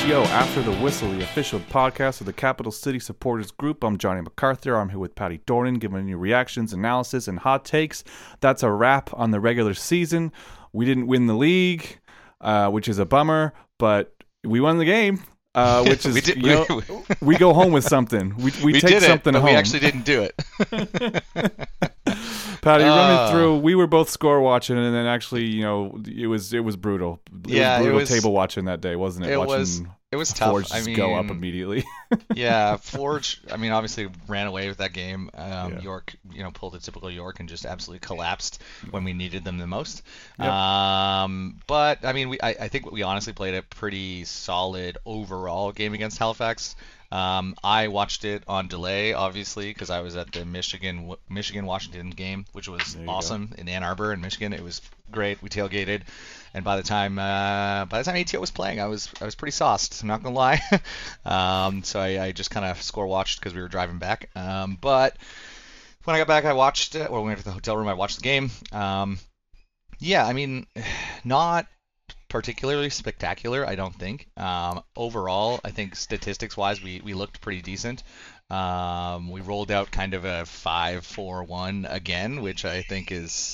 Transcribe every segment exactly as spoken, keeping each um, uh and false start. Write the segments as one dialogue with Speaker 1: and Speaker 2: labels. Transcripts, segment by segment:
Speaker 1: Yo, After the Whistle, the official podcast of the Capital City Supporters Group. I'm Johnny MacArthur. I'm here with Patty Dornan, giving you reactions, analysis, and hot takes. That's a wrap on the regular season. We didn't win the league, uh, which is a bummer, but we won the game, uh, which is,
Speaker 2: we did,
Speaker 1: you know, we go home with something. We, we,
Speaker 2: we
Speaker 1: take
Speaker 2: did
Speaker 1: something
Speaker 2: it, but
Speaker 1: home.
Speaker 2: we actually didn't do it.
Speaker 1: Patty,
Speaker 2: uh,
Speaker 1: run me through. We were both score watching, and then actually, you know, it was it was brutal. It
Speaker 2: yeah,
Speaker 1: was brutal
Speaker 2: it was,
Speaker 1: table watching that day, wasn't it?
Speaker 2: It
Speaker 1: watching
Speaker 2: was. It was tough.
Speaker 1: Forge
Speaker 2: I
Speaker 1: just
Speaker 2: mean,
Speaker 1: go up immediately.
Speaker 2: yeah, Forge. I mean, obviously ran away with that game. Um,
Speaker 1: yeah.
Speaker 2: York, you know, pulled a typical York and just absolutely collapsed when we needed them the most.
Speaker 1: Yep.
Speaker 2: Um, but I mean, we I, I think we honestly played a pretty solid overall game against Halifax. Um, I watched it on delay, obviously, because I was at the Michigan Michigan Washington game, which was awesome go. in Ann Arbor in Michigan. It was great. We tailgated, and by the time uh, by the time A T O was playing, I was I was pretty sauced. I'm not gonna lie. um, so I, I just kind of score watched because we were driving back. Um, but when I got back, I watched it. Or when we went to the hotel room, I watched the game. Um, yeah, I mean, not particularly spectacular, I don't think. Um, overall, I think statistics-wise, we, we looked pretty decent. Um, we rolled out kind of a five four one again, which I think is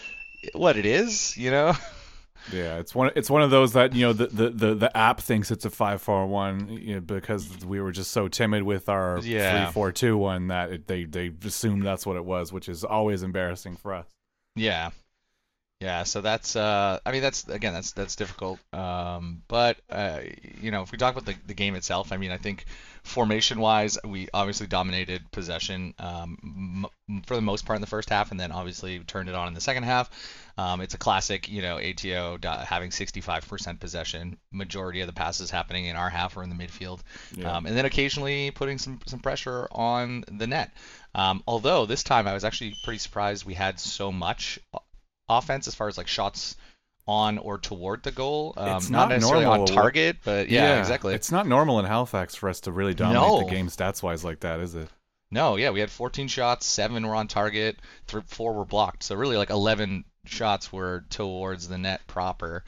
Speaker 2: what it is, you know?
Speaker 1: Yeah, it's one it's one of those that, you know, the the, the, the app thinks it's a five four one, you know, because we were just so timid with our
Speaker 2: yeah.
Speaker 1: three four two one that it, they, they assumed that's what it was, which is always embarrassing for us.
Speaker 2: Yeah. Yeah, so that's, uh, I mean, that's, again, that's that's difficult. Um, but, uh, you know, if we talk about the, the game itself, I mean, I think formation-wise, we obviously dominated possession um, m- for the most part in the first half, and then obviously turned it on in the second half. Um, it's a classic, you know, A T O having sixty-five percent possession, majority of the passes happening in our half or in the midfield,
Speaker 1: yeah.
Speaker 2: um, and then occasionally putting some, some pressure on the net. Um, although this time I was actually pretty surprised we had so much offense as far as like shots on or toward the goal. Um,
Speaker 1: it's
Speaker 2: not,
Speaker 1: not
Speaker 2: necessarily
Speaker 1: normal.
Speaker 2: on target, but yeah,
Speaker 1: yeah,
Speaker 2: exactly.
Speaker 1: It's not normal in Halifax for us to really dominate
Speaker 2: no.
Speaker 1: the game stats-wise like that, is it?
Speaker 2: No, yeah, we had fourteen shots, seven were on target, th- four were blocked. So really like eleven shots were towards the net proper.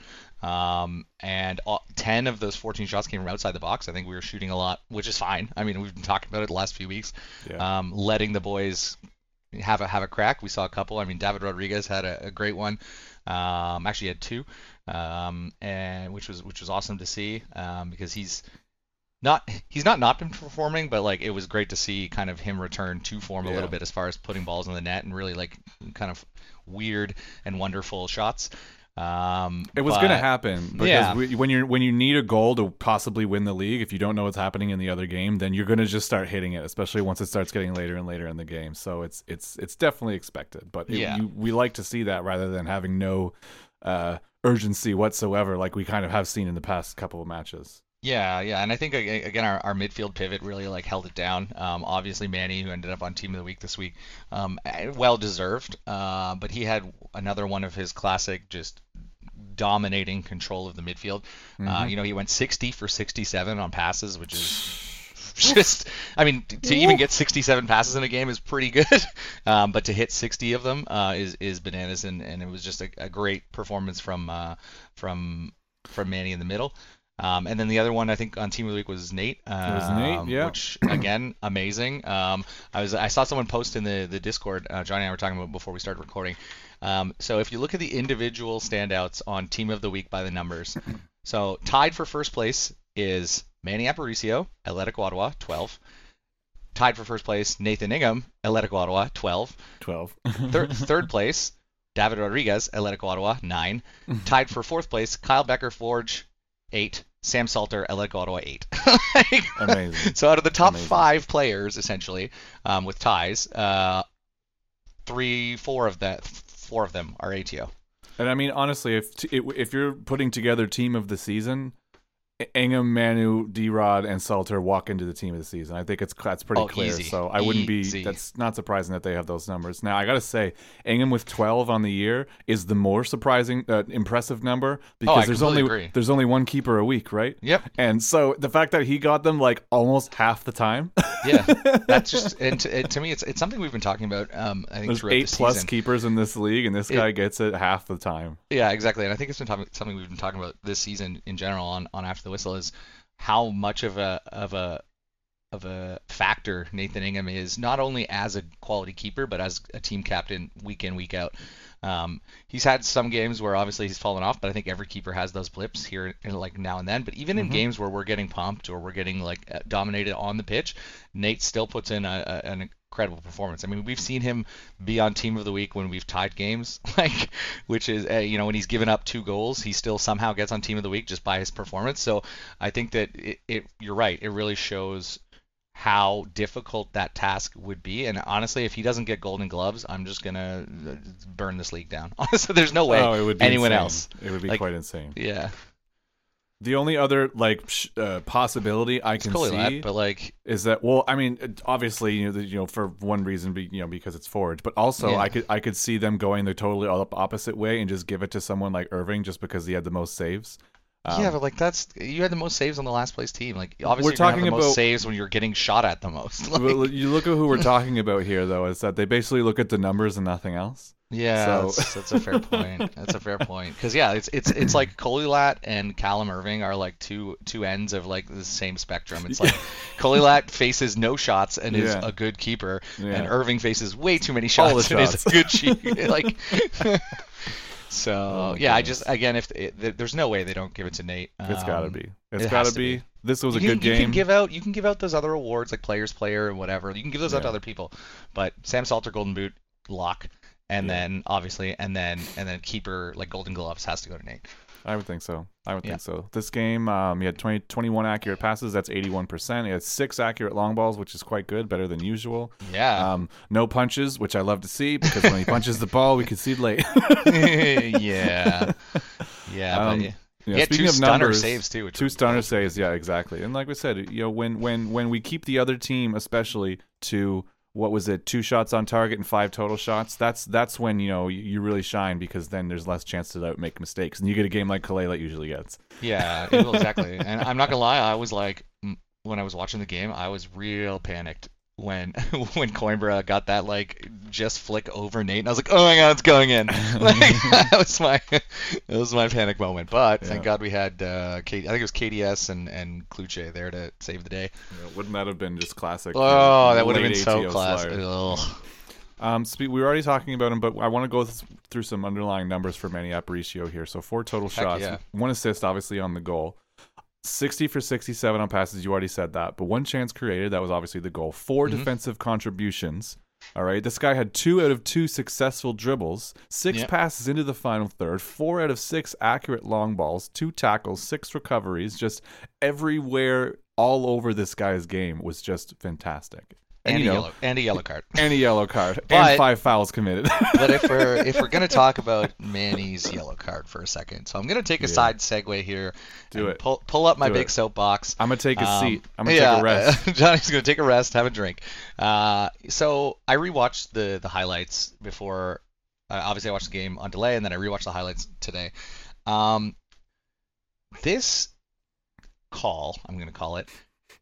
Speaker 2: Um, and all, ten of those fourteen shots came from outside the box. I think we were shooting a lot, which is fine. I mean, we've been talking about it the last few weeks.
Speaker 1: Yeah.
Speaker 2: Um, letting the boys have a have a crack. We saw a couple. I mean, David Rodriguez had a, a great one. Um, actually had two, um, and which was which was awesome to see, um, because he's not he's not not been performing, but like it was great to see kind of him return to form
Speaker 1: yeah.
Speaker 2: a little bit as far as putting balls in the net and really like kind of weird and wonderful shots. Um,
Speaker 1: it was
Speaker 2: but,
Speaker 1: going to happen because
Speaker 2: yeah.
Speaker 1: we, when you when you need a goal to possibly win the league, if you don't know what's happening in the other game, then you're going to just start hitting it, especially once it starts getting later and later in the game. So it's it's it's definitely expected, but it,
Speaker 2: yeah.
Speaker 1: you, we like to see that rather than having no uh, urgency whatsoever, like we kind of have seen in the past couple of matches.
Speaker 2: Yeah, yeah, and I think again our, our midfield pivot really like held it down. Um, obviously Manny, who ended up on Team of the Week this week, um, well deserved, uh, but he had another one of his classic just dominating control of the midfield. Mm-hmm. Uh, you know, he went sixty for sixty-seven on passes, which is just, I mean, to even get sixty-seven passes in a game is pretty good, um, but to hit sixty of them uh, is is bananas, and, and it was just a, a great performance from uh, from from Manny in the middle. Um, and then the other one I think on Team of the Week was Nate. Um,
Speaker 1: it was Nate, yeah.
Speaker 2: Which again, amazing. Um, I was I saw someone post in the the Discord. Uh, Johnny and I were talking about before we started recording. Um, so if you look at the individual standouts on Team of the Week by the numbers, so tied for first place is Manny Aparicio, Athletic Ottawa, twelve. Tied for first place, Nathan Ingham, Athletic Ottawa, twelve.
Speaker 1: twelve.
Speaker 2: third, third place, David Rodriguez, Athletic Ottawa, nine. Tied for fourth place, Kyle Becker Forge, eight. Sam Salter, Athletic Ottawa, eight.
Speaker 1: Amazing.
Speaker 2: So out of the top
Speaker 1: Amazing.
Speaker 2: five players, essentially, um, with ties, uh, three, four of that, four of them are A T O.
Speaker 1: And I mean, honestly, if t- if you're putting together team of the season, Ingham, Manu, D-Rod, and Salter walk into the team of the season. I think it's that's pretty
Speaker 2: oh,
Speaker 1: clear.
Speaker 2: Easy.
Speaker 1: So I wouldn't
Speaker 2: easy.
Speaker 1: be. That's not surprising that they have those numbers. Now I got to say, Ingham with twelve on the year is the more surprising, uh, impressive number because
Speaker 2: oh, I
Speaker 1: there's only
Speaker 2: agree.
Speaker 1: there's only one keeper a week, right?
Speaker 2: Yep.
Speaker 1: And so the fact that he got them like almost half the time.
Speaker 2: yeah, that's just and to, and to me, it's it's something we've been talking about. Um, I think
Speaker 1: there's
Speaker 2: throughout
Speaker 1: eight
Speaker 2: the
Speaker 1: plus
Speaker 2: season.
Speaker 1: keepers in this league, and this
Speaker 2: It,
Speaker 1: guy gets it half the time.
Speaker 2: Yeah, exactly. And I think it's been talking, something we've been talking about this season in general on on After the Whistle is. how much of a of a of a factor Nathan Ingham is, not only as a quality keeper, but as a team captain week in, week out. Um, he's had some games where obviously he's fallen off, but I think every keeper has those blips here, in, like now and then. But even in
Speaker 1: Mm-hmm.
Speaker 2: games where we're getting pumped or we're getting like dominated on the pitch, Nate still puts in a, a, an incredible performance. I mean, we've seen him be on Team of the Week when we've tied games, like, which is, uh, you know, when he's given up two goals, he still somehow gets on Team of the Week just by his performance. So I think that it, it you're right. It really shows how difficult that task would be. And honestly, if he doesn't get Golden Gloves, I'm just gonna burn this league down. Honestly, there's no way
Speaker 1: Oh, it would be
Speaker 2: anyone
Speaker 1: insane.
Speaker 2: else.
Speaker 1: It would be
Speaker 2: Like,
Speaker 1: quite insane.
Speaker 2: Yeah,
Speaker 1: The only other like sh- uh, possibility I
Speaker 2: it's
Speaker 1: can
Speaker 2: cool,
Speaker 1: see
Speaker 2: but like,
Speaker 1: is that, well, I mean, it- obviously, you know, the, you know, for one reason, be, you know, because it's forward, but also
Speaker 2: Yeah.
Speaker 1: I could I could see them going the totally op- opposite way and just give it to someone like Irving just because he had the most saves. Um,
Speaker 2: yeah, but like that's you had the most saves on the last place team. Like obviously
Speaker 1: We're
Speaker 2: you're gonna
Speaker 1: talking
Speaker 2: have the most
Speaker 1: about-
Speaker 2: saves when you're getting shot at the most. Like,
Speaker 1: well, you look at who we're talking about here, though, is that they basically look at the numbers and nothing else.
Speaker 2: yeah,
Speaker 1: So-
Speaker 2: that's, that's a fair point. That's a fair point. Because yeah, it's it's it's like Kolilat and Callum Irving are like two two ends of like the same spectrum. It's like Kolilat faces no shots and is
Speaker 1: Yeah.
Speaker 2: a good keeper,
Speaker 1: Yeah.
Speaker 2: and Irving faces way too many
Speaker 1: All the
Speaker 2: shots and is
Speaker 1: shots.
Speaker 2: a good cheat. Like. So
Speaker 1: Oh my
Speaker 2: yeah, I
Speaker 1: goodness.
Speaker 2: just again, if it, there's no way they don't give it to Nate.
Speaker 1: It's gotta
Speaker 2: Um,
Speaker 1: be. It's
Speaker 2: it
Speaker 1: gotta
Speaker 2: has to
Speaker 1: be.
Speaker 2: be.
Speaker 1: This was a
Speaker 2: you can,
Speaker 1: good
Speaker 2: you
Speaker 1: game.
Speaker 2: can give out you can give out those other awards like players player and whatever. You can give those out to
Speaker 1: Yeah.
Speaker 2: other people, but Sam Salter Golden Boot lock, and
Speaker 1: Yeah.
Speaker 2: then obviously and then and then keeper like Golden Gloves has to go to Nate.
Speaker 1: I would think so. I would
Speaker 2: Yeah.
Speaker 1: think so. This game, um, he had twenty, twenty-one accurate passes. That's eighty-one percent. He had six accurate long balls, which is quite good, better than usual.
Speaker 2: Yeah.
Speaker 1: Um, no punches, which I love to see because when he punches the ball, we concede late.
Speaker 2: yeah. Yeah.
Speaker 1: Um,
Speaker 2: but yeah.
Speaker 1: Yeah,
Speaker 2: He had
Speaker 1: speaking
Speaker 2: two
Speaker 1: of
Speaker 2: stunner
Speaker 1: numbers,
Speaker 2: saves too. Which
Speaker 1: two
Speaker 2: was
Speaker 1: stunner
Speaker 2: cool.
Speaker 1: saves, yeah, exactly. And like we said, you know, when when when we keep the other team, especially to what was it, two shots on target and five total shots, that's that's when you know you, you really shine because then there's less chance to out- make mistakes, and you get a game like Kalela usually gets.
Speaker 2: Yeah, well, exactly. And I'm not gonna lie, I was like, mm, when I was watching the game, I was real panicked when when Coimbra got that like just flick over Nate, and I was like, oh my god, it's going in. Like that was my that was my panic moment. But thank
Speaker 1: Yeah.
Speaker 2: God we had uh, K- I think it was K D S and and Kluche there to save the day.
Speaker 1: You know, wouldn't that have been just classic?
Speaker 2: Oh, that would have
Speaker 1: late
Speaker 2: been so
Speaker 1: A T O
Speaker 2: classic.
Speaker 1: Slayer?
Speaker 2: Ugh.
Speaker 1: Um, spe- we were already talking about him, but I want to go th- through some underlying numbers for Manny Aparicio here. So four total
Speaker 2: Heck
Speaker 1: shots,
Speaker 2: yeah.
Speaker 1: one assist, obviously on the goal, sixty for sixty-seven on passes. You already said that, but one chance created. That was obviously the goal. Four
Speaker 2: Mhm.
Speaker 1: defensive contributions. All right, this guy had two out of two successful dribbles, six
Speaker 2: Yep.
Speaker 1: passes into the final third, four out of six accurate long balls, two tackles, six recoveries. Just everywhere, all over this guy's game was just fantastic.
Speaker 2: And,
Speaker 1: you
Speaker 2: a
Speaker 1: know,
Speaker 2: yellow and a yellow card.
Speaker 1: and a yellow card
Speaker 2: But-
Speaker 1: and five fouls committed.
Speaker 2: But if we're if we're gonna talk about Manny's yellow card for a second, so I'm gonna take a
Speaker 1: Yeah.
Speaker 2: side segue here.
Speaker 1: Do
Speaker 2: and
Speaker 1: it.
Speaker 2: Pull pull up my
Speaker 1: Do
Speaker 2: big
Speaker 1: it.
Speaker 2: soapbox.
Speaker 1: I'm gonna take a
Speaker 2: Um,
Speaker 1: seat. I'm gonna
Speaker 2: yeah,
Speaker 1: take a rest.
Speaker 2: uh, Johnny's gonna take a rest, have a drink. Uh, so I rewatched the the highlights before. Uh, obviously, I watched the game on delay, and then I rewatched the highlights today. Um, this call, I'm gonna call it.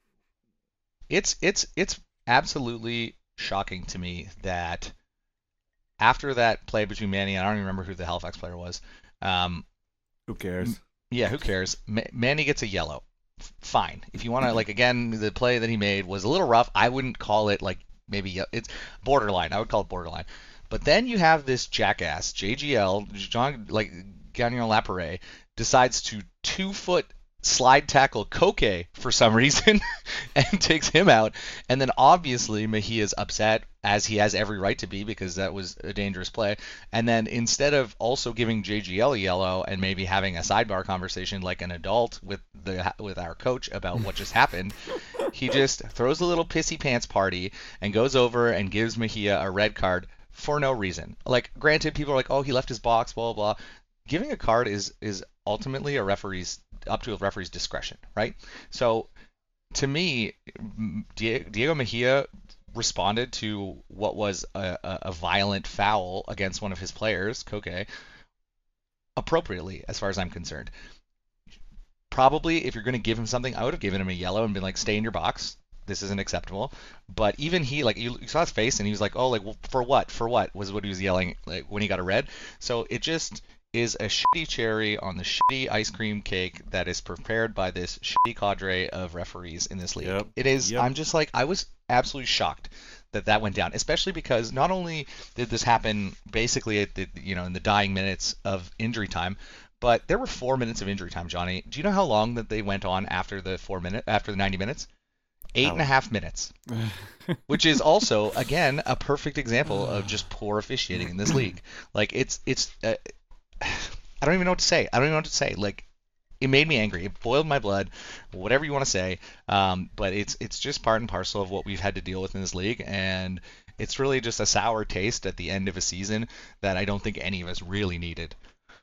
Speaker 2: It's it's it's absolutely shocking to me that after that play between Manny, and I don't even remember who the Halifax player was. Um,
Speaker 1: Who cares?
Speaker 2: yeah, who cares? Ma- Manny gets a yellow. F- Fine. If you want to, like, again, the play that he made was a little rough. I wouldn't call it, like, maybe ye- it's borderline. I would call it borderline. But then you have this jackass, J G L, John, like, Gagnon Lapare, decides to two-foot slide tackle Koke for some reason and takes him out. And then obviously Mejia's upset, as he has every right to be, because that was a dangerous play. And then instead of also giving J G L a yellow and maybe having a sidebar conversation like an adult with the with our coach about what just happened, he just throws a little pissy pants party and goes over and gives Mejia a red card for no reason. Like, granted, people are like, oh, he left his box, blah, blah, blah. Giving a card is is ultimately a referee's up to a referee's discretion, right? So, to me, M- Die- Diego Mejia responded to what was a, a, a violent foul against one of his players, Koke, appropriately, as far as I'm concerned. Probably, if you're going to give him something, I would have given him a yellow and been like, stay in your box. This isn't acceptable. But even he, like, you, you saw his face, and he was like, oh, like, well, for what? For what? Was what he was yelling, like, when he got a red. So it just, is a shitty cherry on the shitty ice cream cake that is prepared by this shitty cadre of referees in this league.
Speaker 1: Yep.
Speaker 2: It is.
Speaker 1: Yep.
Speaker 2: I'm just like, I was absolutely shocked that that went down, especially because not only did this happen basically at the, you know, in the dying minutes of injury time, but there were four minutes of injury time, Johnny. Do you know how long that they went on after the four minute after the ninety minutes? Eight
Speaker 1: How?
Speaker 2: and a half minutes, which is also again a perfect example of just poor officiating in this league. Like it's it's. Uh, I don't even know what to say. I don't even know what to say. Like, it made me angry. It boiled my blood. Whatever you want to say. Um, but it's it's just part and parcel of what we've had to deal with in this league, and it's really just a sour taste at the end of a season that I don't think any of us really needed.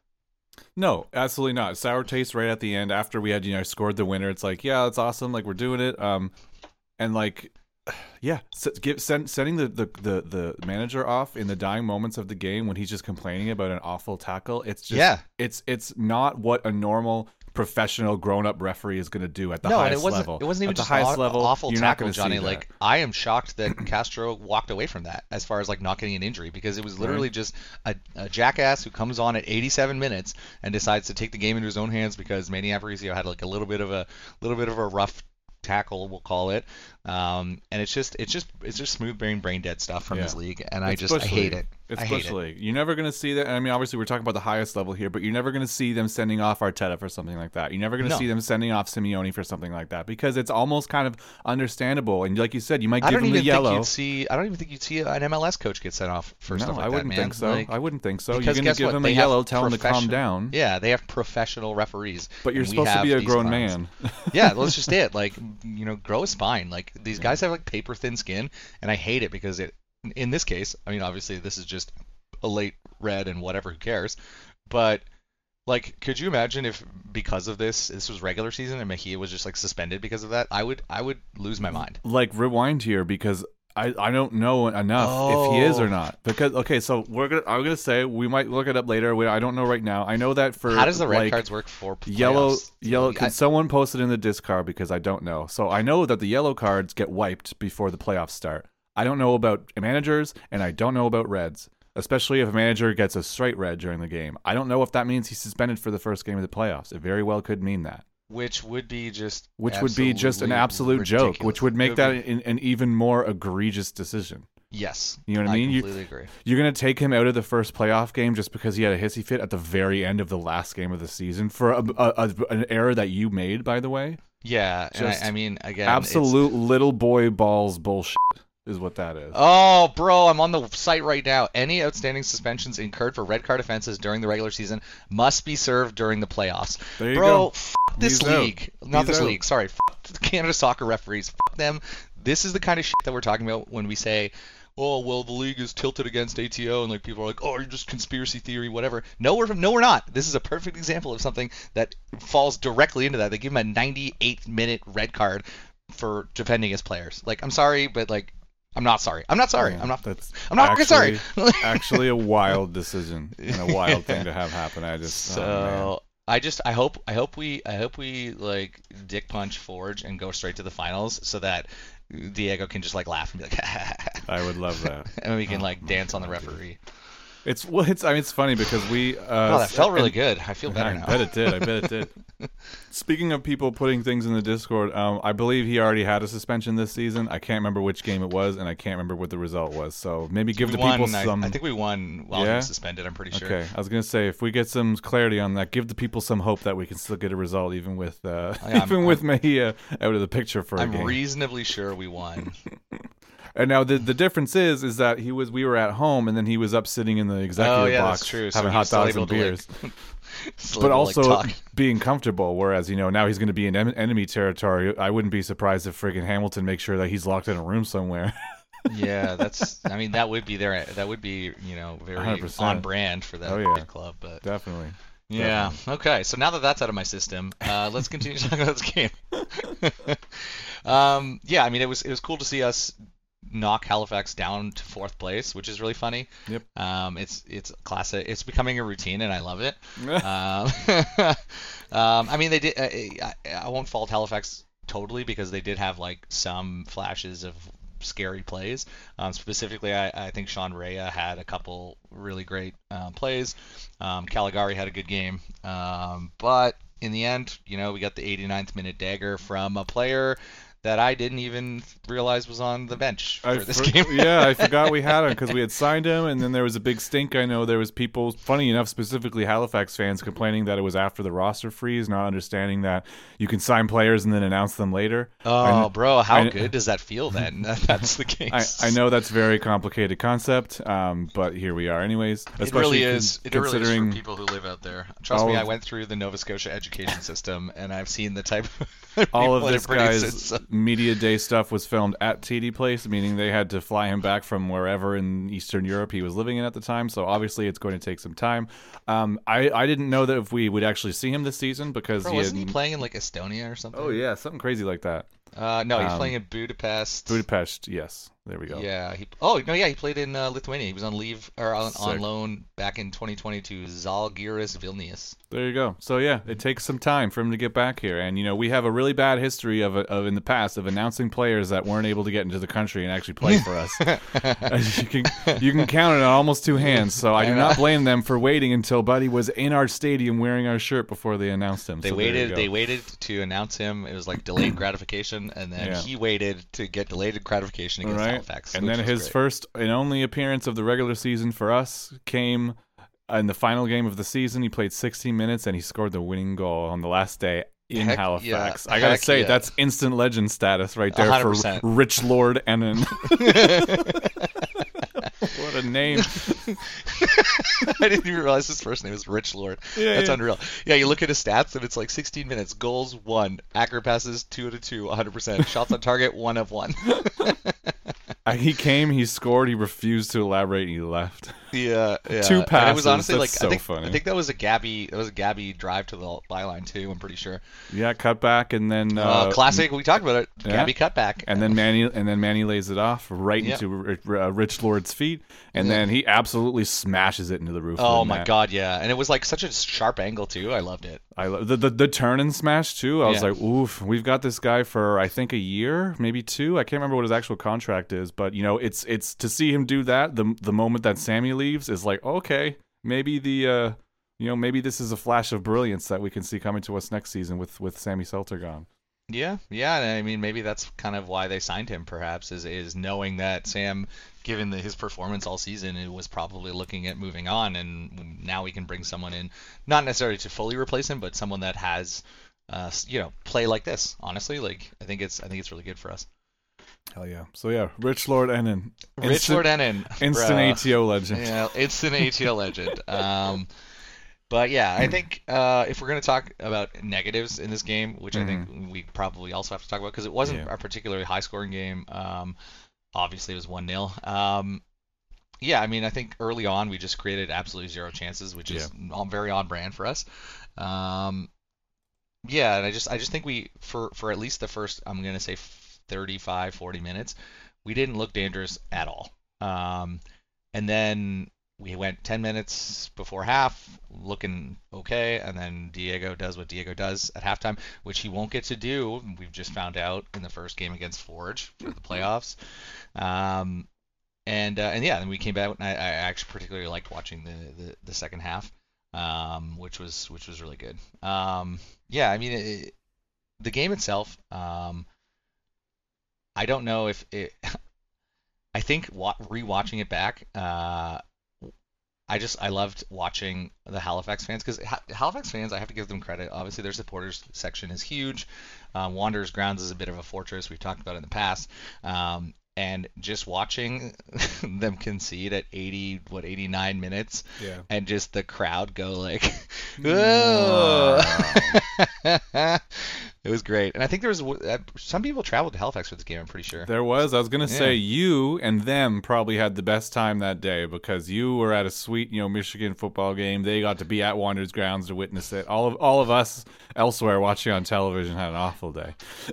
Speaker 1: No, absolutely not. Sour taste right at the end after we had, you know, scored the winner. It's like, yeah, that's awesome. Like, we're doing it. Um, and like, yeah, s- give, send, sending the, the, the, the manager off in the dying moments of the game when he's just complaining about an awful tackle. It's just,
Speaker 2: Yeah.
Speaker 1: it's it's not what a normal professional grown-up referee is going to do at the
Speaker 2: no, and
Speaker 1: highest
Speaker 2: it wasn't.
Speaker 1: level.
Speaker 2: It wasn't even
Speaker 1: at the
Speaker 2: just
Speaker 1: highest
Speaker 2: an aw-
Speaker 1: level,
Speaker 2: awful
Speaker 1: you're not
Speaker 2: tackle,
Speaker 1: going to see
Speaker 2: Johnny.
Speaker 1: that.
Speaker 2: Like, I am shocked that Castro walked away from that as far as like not getting an injury, because it was literally
Speaker 1: Right.
Speaker 2: just a, a jackass who comes on at eighty-seven minutes and decides to take the game into his own hands because Manny Aparicio had like a little bit of a little bit of a rough tackle, we'll call it. Um, and it's just it's just it's just smooth brain brain dead stuff from
Speaker 1: Yeah.
Speaker 2: this league, and I
Speaker 1: It's
Speaker 2: just I
Speaker 1: bush
Speaker 2: hate
Speaker 1: league.
Speaker 2: it.
Speaker 1: It's
Speaker 2: I hate
Speaker 1: bush
Speaker 2: it.
Speaker 1: league. You're never going to see that. I mean, obviously, we're talking about the highest level here, but you're never going to see them sending off Arteta for something like that. You're never going to
Speaker 2: No.
Speaker 1: see them sending off Simeone for something like that because it's almost kind of understandable. And like you said, you might
Speaker 2: I
Speaker 1: give
Speaker 2: don't
Speaker 1: him
Speaker 2: even
Speaker 1: the yellow.
Speaker 2: think you'd see. I don't even think you'd see an M L S coach get sent off for
Speaker 1: no,
Speaker 2: stuff like
Speaker 1: I
Speaker 2: that,
Speaker 1: wouldn't
Speaker 2: man.
Speaker 1: think so.
Speaker 2: Like,
Speaker 1: I wouldn't think so. You're
Speaker 2: because
Speaker 1: going to
Speaker 2: guess
Speaker 1: give
Speaker 2: what?
Speaker 1: him
Speaker 2: They
Speaker 1: a
Speaker 2: have
Speaker 1: yellow, tell him to calm
Speaker 2: profession-
Speaker 1: down.
Speaker 2: Yeah, they have professional referees.
Speaker 1: But you're
Speaker 2: and we
Speaker 1: supposed to
Speaker 2: have
Speaker 1: be a
Speaker 2: these
Speaker 1: grown
Speaker 2: clowns.
Speaker 1: man.
Speaker 2: Yeah, well, that's just it. Like, you know, grow a spine. Like, these guys have like paper thin skin, and I hate it because it. In this case, I mean, obviously, this is just a late red and whatever, who cares? But like, could you imagine if because of this, this was regular season and Mejia was just like suspended because of that? I would, I would lose my mind.
Speaker 1: Like, rewind here because I, I don't know enough if he is or
Speaker 2: Oh.
Speaker 1: not. Because okay, so we're gonna I'm gonna say we might look it up later. We, I don't know right now. I know that for
Speaker 2: How does the red
Speaker 1: like,
Speaker 2: cards work for playoffs?
Speaker 1: Yellow, yellow.
Speaker 2: I-
Speaker 1: Can someone post it in the Discord because I don't know. So I know that the yellow cards get wiped before the playoffs start. I don't know about managers, and I don't know about reds, especially if a manager gets a straight red during the game. I don't know if that means he's suspended for the first game of the playoffs. It very well could mean that.
Speaker 2: Which would be just
Speaker 1: Which would be just an
Speaker 2: absolutely
Speaker 1: absolute joke,
Speaker 2: ridiculous.
Speaker 1: which would
Speaker 2: It
Speaker 1: make that
Speaker 2: be-
Speaker 1: an, an even more egregious decision.
Speaker 2: yes.
Speaker 1: You know what I mean? You-
Speaker 2: completely agree.
Speaker 1: You're going to take him out of the first playoff game just because he had a hissy fit at the very end of the last game of the season for a, a, a, an error that you made, by the way?
Speaker 2: Yeah, and
Speaker 1: Just
Speaker 2: I, I mean, again, it's-
Speaker 1: Absolute little boy balls bullshit is what that is.
Speaker 2: Oh, bro, I'm on the site right now. Any outstanding suspensions incurred for red card offenses during the regular season must be served during the playoffs.
Speaker 1: There you
Speaker 2: Bro,
Speaker 1: go.
Speaker 2: f- this
Speaker 1: He's out.
Speaker 2: league. Not
Speaker 1: He's
Speaker 2: this
Speaker 1: out.
Speaker 2: league, sorry. F- the Canada soccer referees. F- them. This is the kind of shit that we're talking about when we say, oh, well, the league is tilted against A T O, and like people are like, oh, you're just conspiracy theory, whatever. No, we're no, we're not. This is a perfect example of something that falls directly into that. They give him a ninety-eight minute red card for defending his players. Like, I'm sorry, but like, I'm not sorry. I'm not sorry.
Speaker 1: Yeah,
Speaker 2: I'm not.
Speaker 1: That's
Speaker 2: I'm not fucking sorry.
Speaker 1: actually- actually a wild decision and a wild thing to have happen. I just
Speaker 2: So
Speaker 1: oh,
Speaker 2: I just I hope I hope we I hope we like dick punch Forge and go straight to the finals so that Diego can just like laugh and be like,
Speaker 1: man. I would love that.
Speaker 2: and we can
Speaker 1: Oh,
Speaker 2: like
Speaker 1: my
Speaker 2: dance on the
Speaker 1: God, dude.
Speaker 2: referee.
Speaker 1: It's well, it's I mean it's funny because we. Uh,
Speaker 2: Oh, that felt really
Speaker 1: and-
Speaker 2: good. I feel better
Speaker 1: I
Speaker 2: now.
Speaker 1: bet it did. I bet it did. Speaking of people putting things in the Discord, um, I believe he already had a suspension this season. I can't remember which game it was, and I can't remember what the result was. So maybe give
Speaker 2: we
Speaker 1: the
Speaker 2: won,
Speaker 1: people
Speaker 2: I,
Speaker 1: some.
Speaker 2: I think we won while he
Speaker 1: Yeah?
Speaker 2: was suspended. I'm pretty sure.
Speaker 1: Okay, I was gonna say if we get some clarity on that, give the people some hope that we can still get a result, even with uh,
Speaker 2: I'm-
Speaker 1: even with Mejia out of the picture for a
Speaker 2: I'm
Speaker 1: game.
Speaker 2: reasonably sure we won.
Speaker 1: And now the the difference is is that he was we were at home, and then he was up sitting in the executive
Speaker 2: oh yeah,
Speaker 1: box
Speaker 2: that's true. So
Speaker 1: having
Speaker 2: he
Speaker 1: hot
Speaker 2: was still
Speaker 1: dogs
Speaker 2: able
Speaker 1: and
Speaker 2: to,
Speaker 1: beers.
Speaker 2: Like, still
Speaker 1: But
Speaker 2: able to,
Speaker 1: also
Speaker 2: like, talk.
Speaker 1: being comfortable, whereas you know now he's going to be in en- enemy territory. I wouldn't be surprised if friggin' Hamilton makes sure that he's locked in a room somewhere.
Speaker 2: Yeah, that's. I mean, that would be there. That would be, you know, very
Speaker 1: one hundred percent.
Speaker 2: on brand for that
Speaker 1: Oh, yeah.
Speaker 2: big club. But
Speaker 1: Definitely.
Speaker 2: yeah, okay. So now that that's out of my system, uh, let's continue talking about this game. um, yeah, I mean, it was it was cool to see us knock Halifax down to fourth place, which is really funny.
Speaker 1: Yep.
Speaker 2: Um, it's it's classic. It's becoming a routine, and I love it. um, um, I mean, they did. I, I, I won't fault Halifax totally because they did have like some flashes of scary plays. Um, specifically, I, I think Sean Rea had a couple really great uh, plays. Um, Caligari had a good game, um, but in the end, you know, we got the eighty-ninth minute dagger from a player that I didn't even realize was on the bench for
Speaker 1: I
Speaker 2: this
Speaker 1: for,
Speaker 2: game.
Speaker 1: yeah, I forgot we had him because we had signed him, and then there was a big stink. I know there was people, funny enough, specifically Halifax fans, complaining that it was after the roster freeze, not understanding that you can sign players and then announce them later.
Speaker 2: Oh,
Speaker 1: I,
Speaker 2: bro, how
Speaker 1: I,
Speaker 2: good does that feel then? That's the case.
Speaker 1: I, I know that's a very complicated concept, um, but here we are anyways.
Speaker 2: It really is.
Speaker 1: Con-
Speaker 2: it really is
Speaker 1: considering
Speaker 2: for people who live out there. Trust me, I went through the Nova Scotia education system, and I've seen the type of
Speaker 1: all of this guy's
Speaker 2: produces, so.
Speaker 1: media day stuff was filmed at T D Place, meaning they had to fly him back from wherever in Eastern Europe he was living in at the time. So obviously it's going to take some time. Um, I, I didn't know that if we would actually see him this season because
Speaker 2: Bro,
Speaker 1: he
Speaker 2: wasn't
Speaker 1: had,
Speaker 2: he playing in like Estonia or something?
Speaker 1: Oh yeah, something crazy like that.
Speaker 2: Uh, no, he's
Speaker 1: um,
Speaker 2: playing in Budapest.
Speaker 1: Budapest, yes. There we go.
Speaker 2: Yeah. He, oh no, yeah, he played in uh, Lithuania. He was on leave or on, on
Speaker 1: Sick.
Speaker 2: loan back in twenty twenty to Zalgiris Vilnius.
Speaker 1: There you go. So yeah, it takes some time for him to get back here, and you know we have a really bad history of of in the past of announcing players that weren't able to get into the country and actually play for us. you can you can count it on almost two hands. So I do not blame them for waiting until Buddy was in our stadium wearing our shirt before they announced him.
Speaker 2: They
Speaker 1: so
Speaker 2: waited. They waited to announce him. It was like delayed gratification, and then
Speaker 1: Yeah.
Speaker 2: he waited to get delayed gratification against
Speaker 1: right.
Speaker 2: Halifax.
Speaker 1: And
Speaker 2: which
Speaker 1: then
Speaker 2: was
Speaker 1: his
Speaker 2: great.
Speaker 1: first and only appearance of the regular season for us came in the final game of the season. He played sixteen minutes and he scored the winning goal on the last day in
Speaker 2: Heck
Speaker 1: Halifax.
Speaker 2: yeah.
Speaker 1: I gotta
Speaker 2: Heck
Speaker 1: say,
Speaker 2: yeah.
Speaker 1: that's instant legend status right there
Speaker 2: one hundred
Speaker 1: for
Speaker 2: percent.
Speaker 1: Rich Lord Ennin. What a name.
Speaker 2: I didn't even realize his first name was Rich Lord.
Speaker 1: Yeah,
Speaker 2: That's
Speaker 1: yeah.
Speaker 2: unreal. Yeah, you look at his stats and it's like sixteen minutes, goals one, accurate passes two out of two, one hundred percent, shots on target one of one.
Speaker 1: Uh, he came, he scored, he refused to elaborate, and he left.
Speaker 2: Yeah, yeah.
Speaker 1: Two
Speaker 2: And it
Speaker 1: passes,
Speaker 2: was honestly
Speaker 1: that's
Speaker 2: like
Speaker 1: so
Speaker 2: I think
Speaker 1: funny.
Speaker 2: I think that was a Gabby that was a Gabby drive to the byline too. I'm pretty sure.
Speaker 1: Yeah, cut back, and then uh,
Speaker 2: Uh, classic. We talked about it.
Speaker 1: yeah.
Speaker 2: Gabby cutback.
Speaker 1: And then Manny, and then Manny lays it off right
Speaker 2: Yep.
Speaker 1: into uh, Rich Lord's feet, and
Speaker 2: Yeah.
Speaker 1: then he absolutely smashes it into the roof.
Speaker 2: Oh
Speaker 1: of the
Speaker 2: my
Speaker 1: net.
Speaker 2: god, yeah. And it was like such a sharp angle too. I loved it.
Speaker 1: I lo- the, the the turn and smash too. I was
Speaker 2: Yeah.
Speaker 1: like, oof, we've got this guy for I think a year, maybe two. I can't remember what his actual contract is, but you know, it's it's to see him do that. The the moment that Sammy leaves is like, okay, maybe the uh, you know, maybe this is a flash of brilliance that we can see coming to us next season with with Sammy Selter gone.
Speaker 2: Yeah, yeah. and I mean, maybe that's kind of why they signed him. Perhaps is is knowing that Sam, given the, his performance all season, it was probably looking at moving on, and now we can bring someone in, not necessarily to fully replace him, but someone that has, uh, you know, play like this. Honestly, like I think it's I think it's really good for us.
Speaker 1: Hell yeah! So yeah, Rich Lord Ennin,
Speaker 2: Rich
Speaker 1: Instant-
Speaker 2: Lord Ennin,
Speaker 1: instant
Speaker 2: bruh.
Speaker 1: A T O legend.
Speaker 2: Yeah, instant A T L legend. Um, but yeah, I think uh, if we're going to talk about negatives in this game, which I think we probably also have to talk about because it wasn't
Speaker 1: Yeah.
Speaker 2: a particularly high-scoring game. Um, obviously, it was one nil. Um, yeah, I mean, I think early on we just created absolutely zero chances, which is on, very on brand for us. Um, yeah, and I just I just think we for for at least the first I'm going to say thirty-five, forty minutes, we didn't look dangerous at all. Um, and then we went ten minutes before half looking okay, and then Diego does what Diego does at halftime, which he won't get to do. We've just found out in the first game against Forge for the playoffs. Um, and uh, and yeah, and we came back. And I, I actually particularly liked watching the, the, the second half, um, which was which was really good. Um, yeah, I mean, it, the game itself. Um, I don't know if it. I think wa- rewatching it back. Uh, I just I loved watching the Halifax fans because ha- Halifax fans, I have to give them credit. Obviously, their supporters section is huge. Um, Wanderers Grounds is a bit of a fortress. We've talked about it in the past. Um, and just watching them concede at eighty, what eighty-nine minutes,
Speaker 1: Yeah.
Speaker 2: and just the crowd go like, "Whoa!" It was great, and I think there was uh, some people traveled to Halifax for this game. I'm pretty sure.
Speaker 1: There was. I was gonna say
Speaker 2: Yeah.
Speaker 1: you and them probably had the best time that day because you were at a sweet, you know, Michigan football game. They got to be at Wanderers Grounds to witness it. All of all of us elsewhere watching on television had an awful day.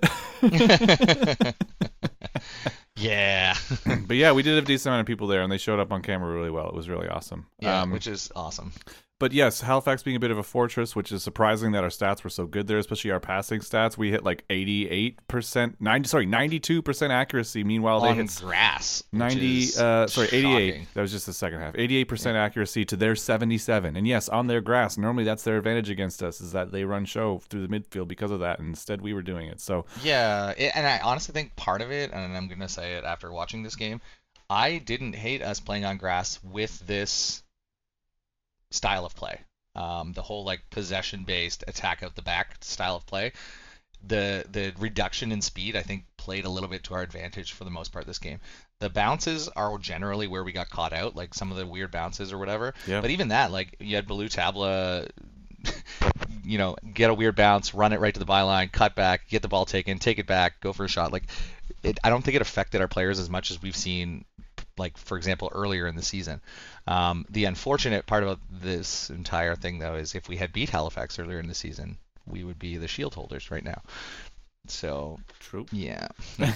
Speaker 2: Yeah.
Speaker 1: But yeah, we did have a decent amount of people there, and they showed up on camera really well. It was really awesome.
Speaker 2: Yeah,
Speaker 1: Um,
Speaker 2: which is awesome.
Speaker 1: But yes, Halifax being a bit of a fortress, which is surprising that our stats were so good there, especially our passing stats. We hit like eighty-eight percent, ninety sorry, ninety-two percent accuracy. Meanwhile, they
Speaker 2: on
Speaker 1: hit
Speaker 2: grass.
Speaker 1: ninety, uh, sorry, eighty-eight.
Speaker 2: Shocking.
Speaker 1: That was just the second half. eighty-eight percent yeah. accuracy to their seventy-seven. And yes, on their grass. Normally, that's their advantage against us, is that they run show through the midfield because of that. And instead, we were doing it. So
Speaker 2: yeah, it, and I honestly think part of it, and I'm gonna say it after watching this game, I didn't hate us playing on grass with this style of play. Um, the whole like possession-based attack out the back style of play, the the reduction in speed I think played a little bit to our advantage for the most part this game. The bounces are generally where we got caught out, like some of the weird bounces or whatever.
Speaker 1: Yeah.
Speaker 2: But even that, like you had Baloo Tabla, you know, get a weird bounce, run it right to the byline, cut back, get the ball taken, take it back, go for a shot. Like it, I don't think it affected our players as much as we've seen, like for example earlier in the season. Um, the unfortunate part about this entire thing, though, is if we had beat Halifax earlier in the season, we would be the Shield holders right now. So,
Speaker 1: true.
Speaker 2: Yeah.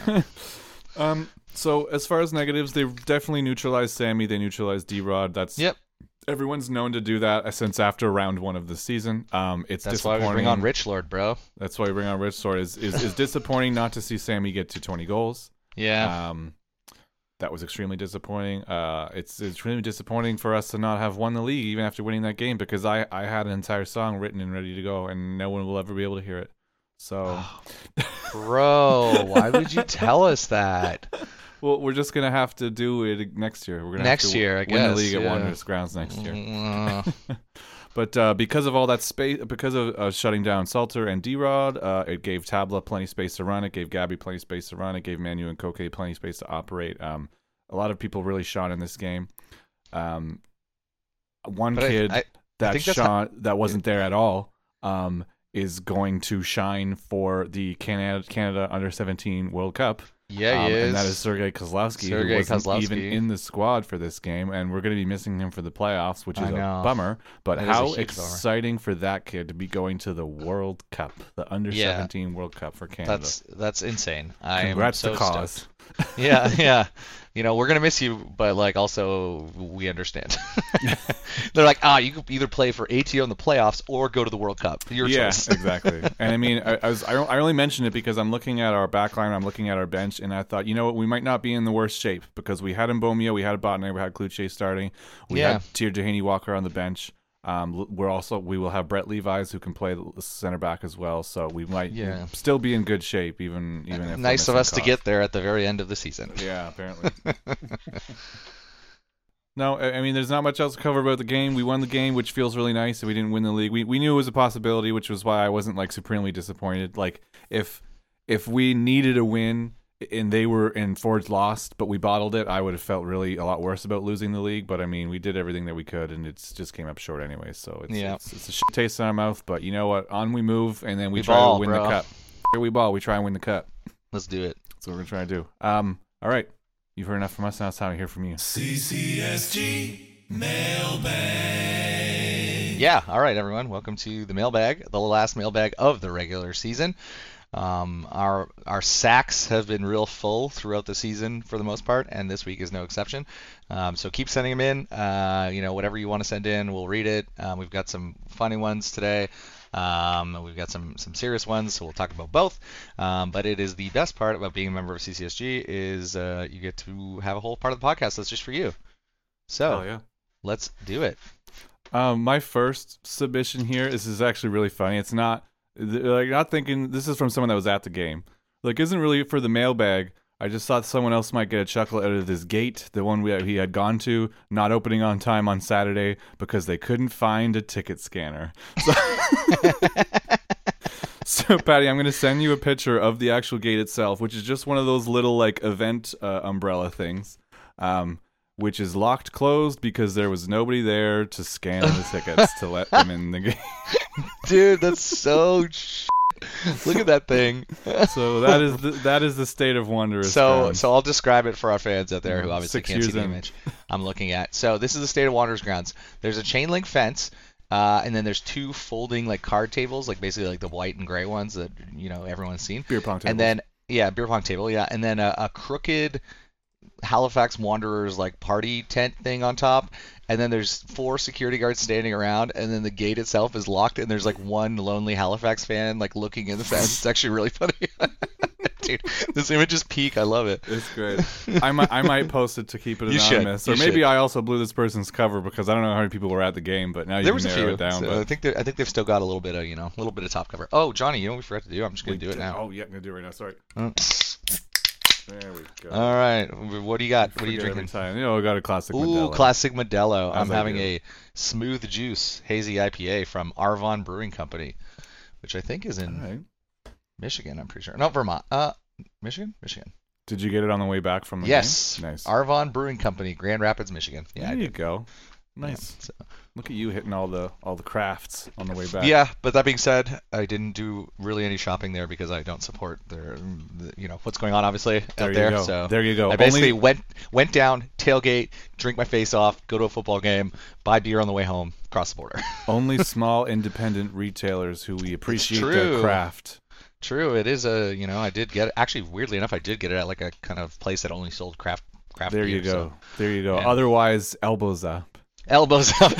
Speaker 1: um. So as far as negatives, they've definitely neutralized Sammy. They neutralized D-Rod. That's
Speaker 2: yep.
Speaker 1: Everyone's known to do that since after round one of the season. Um, it's
Speaker 2: that's why we bring on Rich Lord, bro.
Speaker 1: That's why we bring on Rich Lord. Is is, is disappointing not to see Sammy get to twenty goals.
Speaker 2: Yeah.
Speaker 1: Um. That was extremely disappointing. Uh, it's it's really disappointing for us to not have won the league even after winning that game, because I, I had an entire song written and ready to go, and no one will ever be able to hear it. So,
Speaker 2: oh, bro, why would you tell us that?
Speaker 1: Well, we're just gonna have to do it next year. We're gonna
Speaker 2: next
Speaker 1: have to
Speaker 2: year, I
Speaker 1: win
Speaker 2: guess,
Speaker 1: the league
Speaker 2: yeah.
Speaker 1: at Wanderers grounds next year.
Speaker 2: Uh.
Speaker 1: But uh, because of all that space, because of uh, shutting down Salter and D-Rod, uh, it gave Tabla plenty of space to run. It gave Gabby plenty of space to run. It gave Manu and Koke plenty of space to operate. Um, a lot of people really shone in this game. Um, one
Speaker 2: but
Speaker 1: kid
Speaker 2: I, I,
Speaker 1: that
Speaker 2: I
Speaker 1: shone
Speaker 2: how,
Speaker 1: that wasn't there at all um, is going to shine for the Canada Canada Under seventeen World Cup.
Speaker 2: Yeah,
Speaker 1: um,
Speaker 2: he is.
Speaker 1: And that is Sergei Kozlowski,
Speaker 2: Sergei
Speaker 1: who wasn't
Speaker 2: Kozlowski.
Speaker 1: even in the squad for this game, and we're going to be missing him for the playoffs, which is a bummer. But
Speaker 2: that
Speaker 1: how exciting bummer. for that kid to be going to the World Cup, the Under
Speaker 2: yeah.
Speaker 1: seventeen World Cup for Canada.
Speaker 2: That's that's insane. I
Speaker 1: Congrats
Speaker 2: am so
Speaker 1: to Cause.
Speaker 2: Stoked. yeah, yeah. You know, we're gonna miss you, but like also we understand. They're like, ah, you could either play for A T O in the playoffs or go to the World Cup. Your
Speaker 1: yeah,
Speaker 2: choice.
Speaker 1: exactly. And I mean, I, I was I, I only mentioned it because I'm looking at our backline, I'm looking at our bench, and I thought, you know what, we might not be in the worst shape because we had Mbomia, we had Botnet, we had Kluche starting, we
Speaker 2: yeah.
Speaker 1: had Tier Dehaney Walker on the bench. Um, we're also we will have Brett Levis who can play the center back as well, so we might
Speaker 2: yeah.
Speaker 1: still be in good shape, even even if
Speaker 2: nice of us
Speaker 1: Cause.
Speaker 2: to get there at the very end of the season.
Speaker 1: Yeah, apparently. No, I mean, there's not much else to cover about the game. We won the game, which feels really nice. We didn't win the league. We we knew it was a possibility, which was why I wasn't like supremely disappointed. Like if if we needed a win and they were and Forge lost, but we bottled it, I would have felt really a lot worse about losing the league. But I mean, we did everything that we could, and it's just came up short anyway. So it's
Speaker 2: yeah.
Speaker 1: it's, it's a shit taste in our mouth. But you know what? On we move, and then we,
Speaker 2: we
Speaker 1: try
Speaker 2: ball,
Speaker 1: to win
Speaker 2: bro.
Speaker 1: the cup. Here we ball. We try and win the cup.
Speaker 2: Let's do it.
Speaker 1: That's what we're gonna try to do. Um. All right. You've heard enough from us. Now it's time to hear from you.
Speaker 3: C C S G Mailbag.
Speaker 2: Yeah. All right, everyone. Welcome to the mailbag, the last mailbag of the regular season. Um, our our sacks have been real full throughout the season for the most part, and this week is no exception. Um, so keep sending them in. Uh, you know, whatever you want to send in, we'll read it. Um, we've got some funny ones today. Um, we've got some some serious ones, so we'll talk about both. Um, but it is the best part about being a member of C C S G is uh, you get to have a whole part of the podcast that's just for you. So
Speaker 1: oh, yeah.
Speaker 2: Let's do it.
Speaker 1: Um, my first submission here. This is actually really funny. It's not like not thinking. This is from someone that was at the game. Like, isn't really for the mailbag. I just thought someone else might get a chuckle out of this gate, the one we, he had gone to, not opening on time on Saturday because they couldn't find a ticket scanner. So, so Patty, I'm going to send you a picture of the actual gate itself, which is just one of those little like event uh, umbrella things, um, which is locked closed because there was nobody there to scan the tickets to let them in the gate.
Speaker 2: Dude, that's so sh- Look at that thing.
Speaker 1: So that is the, that is the state of Wanderers.
Speaker 2: So
Speaker 1: grounds.
Speaker 2: so I'll describe it for our fans out there who obviously
Speaker 1: Six
Speaker 2: can't see
Speaker 1: years
Speaker 2: the
Speaker 1: in.
Speaker 2: image I'm looking at. So this is the state of Wanderers grounds. There's a chain link fence, uh, and then there's two folding like card tables, like basically like the white and gray ones that you know everyone's seen.
Speaker 1: Beer pong tables.
Speaker 2: And then yeah, beer pong table, yeah, and then a, a crooked Halifax Wanderers like party tent thing on top, and then there's four security guards standing around, and then the gate itself is locked, and there's like one lonely Halifax fan like looking in the fence. It's actually really funny. Dude, this image is peak. I love it.
Speaker 1: It's great. I might I might post it to keep it
Speaker 2: You should.
Speaker 1: anonymous,
Speaker 2: You
Speaker 1: or maybe
Speaker 2: should.
Speaker 1: I also blew this person's cover because I don't know how many people were at the game. But now you
Speaker 2: There
Speaker 1: can
Speaker 2: was a
Speaker 1: narrow
Speaker 2: few.
Speaker 1: it down.
Speaker 2: So
Speaker 1: but
Speaker 2: I think they're- I think they've still got a little bit of you know a little bit of top cover. Oh, Johnny, you know what we forgot to do? I'm just gonna
Speaker 1: we
Speaker 2: do it
Speaker 1: did-
Speaker 2: now.
Speaker 1: Oh yeah, I'm gonna do it right now. Sorry.
Speaker 2: Oh.
Speaker 1: There we go.
Speaker 2: All right. What do you got? What are you
Speaker 1: Forget every
Speaker 2: drinking?
Speaker 1: time. You know, I got a classic.
Speaker 2: Ooh,
Speaker 1: Modelo.
Speaker 2: classic Modelo.
Speaker 1: As
Speaker 2: I'm
Speaker 1: I
Speaker 2: having
Speaker 1: do.
Speaker 2: a smooth juice hazy I P A from Arvon Brewing Company, which I think is in
Speaker 1: All right.
Speaker 2: Michigan. I'm pretty sure. No, Vermont. Uh, Michigan. Michigan.
Speaker 1: Did you get it on the way back from the
Speaker 2: Yes.
Speaker 1: game? Nice.
Speaker 2: Arvon Brewing Company, Grand Rapids, Michigan. Yeah.
Speaker 1: there
Speaker 2: I
Speaker 1: you
Speaker 2: did.
Speaker 1: go. Nice.
Speaker 2: So-
Speaker 1: Look at you hitting all the all the crafts on the way back.
Speaker 2: Yeah, but that being said, I didn't do really any shopping there because I don't support their, the- you know, what's going on obviously
Speaker 1: There
Speaker 2: out
Speaker 1: you
Speaker 2: there.
Speaker 1: go.
Speaker 2: So
Speaker 1: There you go.
Speaker 2: I basically
Speaker 1: Only-
Speaker 2: went went down, tailgate, drink my face off, go to a football game, buy beer on the way home, cross the border.
Speaker 1: Only small independent retailers who we appreciate their
Speaker 2: true.
Speaker 1: craft.
Speaker 2: True, it is a, you know, I did get it. Actually, weirdly enough, I did get it at like a kind of place that only sold craft craft
Speaker 1: There
Speaker 2: beer.
Speaker 1: you go.
Speaker 2: so-
Speaker 1: There you go.
Speaker 2: yeah.
Speaker 1: Otherwise, elbows up.
Speaker 2: Elbows up.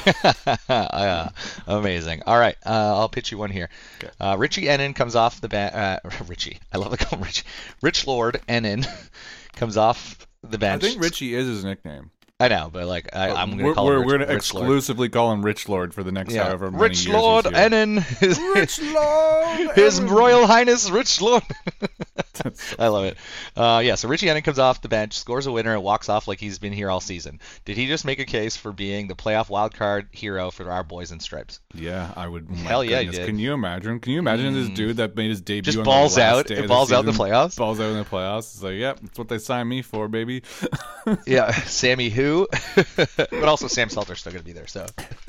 Speaker 2: uh, amazing. All right, uh, I'll pitch you one here.
Speaker 1: Okay.
Speaker 2: Uh, Richie Ennin comes off the bench. Uh, Richie, I love to call him Richie. Rich Lord Ennin comes off the
Speaker 1: I
Speaker 2: bench.
Speaker 1: think Richie is his nickname.
Speaker 2: I know, but like I, I'm going
Speaker 1: we're
Speaker 2: to call
Speaker 1: we're,
Speaker 2: him Rich,
Speaker 1: we're gonna
Speaker 2: Rich Lord.
Speaker 1: exclusively call him Rich Lord for the next
Speaker 2: Yeah.
Speaker 1: however many
Speaker 2: Rich
Speaker 1: years
Speaker 2: Lord
Speaker 1: he's here.
Speaker 2: Ennin.
Speaker 1: Rich Lord.
Speaker 2: His
Speaker 1: Ennin.
Speaker 2: Royal Highness Rich Lord.
Speaker 1: That's so
Speaker 2: I love it. Uh, yeah, so Richie Ennin comes off the bench, scores a winner, and walks off like he's been here all season. Did he just make a case for being the playoff wildcard hero for our boys in stripes?
Speaker 1: Yeah, I would. My
Speaker 2: Hell yeah, he
Speaker 1: goodness.
Speaker 2: did.
Speaker 1: Can you imagine? Can you imagine this
Speaker 2: Mm.
Speaker 1: dude that made his debut?
Speaker 2: Just
Speaker 1: on
Speaker 2: balls
Speaker 1: the last
Speaker 2: out.
Speaker 1: day
Speaker 2: It
Speaker 1: of the
Speaker 2: balls out in the
Speaker 1: season?
Speaker 2: playoffs?
Speaker 1: Balls out in the playoffs. It's like, yep, that's what they signed me for, baby.
Speaker 2: Yeah, Sammy who? But also Sam Salter's still going to be there, so.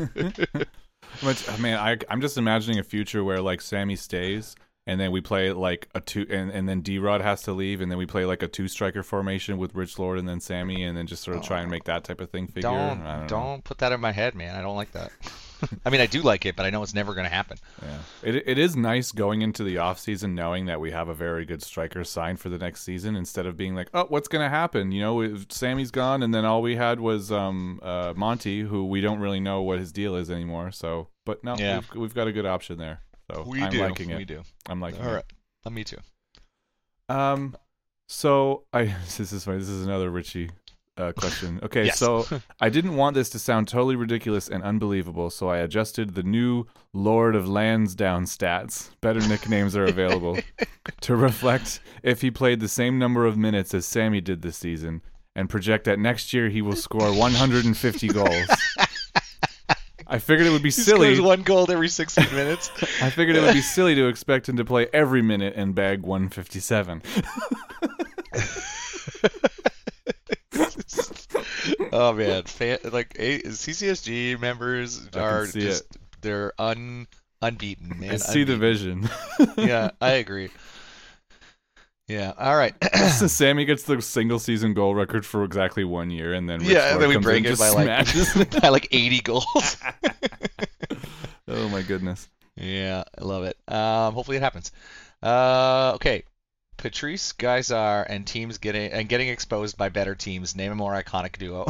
Speaker 1: Which, I mean, I, I'm just imagining a future where like Sammy stays, and then we play like a two, and, and then D Rod has to leave, and then we play like a two striker formation with Rich Lord and then Sammy, and then just sort of try and make that type of thing figure.
Speaker 2: Don't,
Speaker 1: I don't,
Speaker 2: don't,
Speaker 1: know.
Speaker 2: put that in my head, man. I don't like that. I mean, I do like it, but I know it's never going to happen.
Speaker 1: Yeah, it it is nice going into the off season knowing that we have a very good striker signed for the next season instead of being like, oh, what's gonna happen? You know, if Sammy's gone, and then all we had was um uh Monty, who we don't really know what his deal is anymore. So, but no,
Speaker 2: Yeah.
Speaker 1: we've, we've got a good option there. So
Speaker 2: We
Speaker 1: I'm
Speaker 2: do.
Speaker 1: liking it.
Speaker 2: We do.
Speaker 1: I'm liking
Speaker 2: All
Speaker 1: it.
Speaker 2: right. Uh, me too.
Speaker 1: Um, so I this is funny. This is another Richie uh, question. Okay,
Speaker 2: Yes.
Speaker 1: so I didn't want this to sound totally ridiculous and unbelievable, so I adjusted the new Lord of Lansdowne stats. Better nicknames are available to reflect if he played the same number of minutes as Sammy did this season, and project that next year he will score one hundred fifty goals. I figured it would be
Speaker 2: He
Speaker 1: silly.
Speaker 2: scores one goal every sixteen minutes.
Speaker 1: I figured it would be silly to expect him to play every minute and bag one fifty-seven.
Speaker 2: Oh man, Fan, like a, C C S G members
Speaker 1: I can
Speaker 2: are
Speaker 1: see
Speaker 2: just they're un unbeaten, man.
Speaker 1: I see the
Speaker 2: unbeaten.
Speaker 1: vision.
Speaker 2: Yeah, I agree. Yeah, all right.
Speaker 1: So Sammy gets the single season goal record for exactly one year, and then Rich
Speaker 2: Yeah, and
Speaker 1: Lord
Speaker 2: then we
Speaker 1: comes
Speaker 2: break
Speaker 1: in,
Speaker 2: it
Speaker 1: just
Speaker 2: by like
Speaker 1: smashes.
Speaker 2: by like eighty goals.
Speaker 1: Oh my goodness.
Speaker 2: Yeah, I love it. Um, hopefully it happens. Uh, okay. Patrice Geisar and teams getting and getting exposed by better teams. Name a more iconic duo.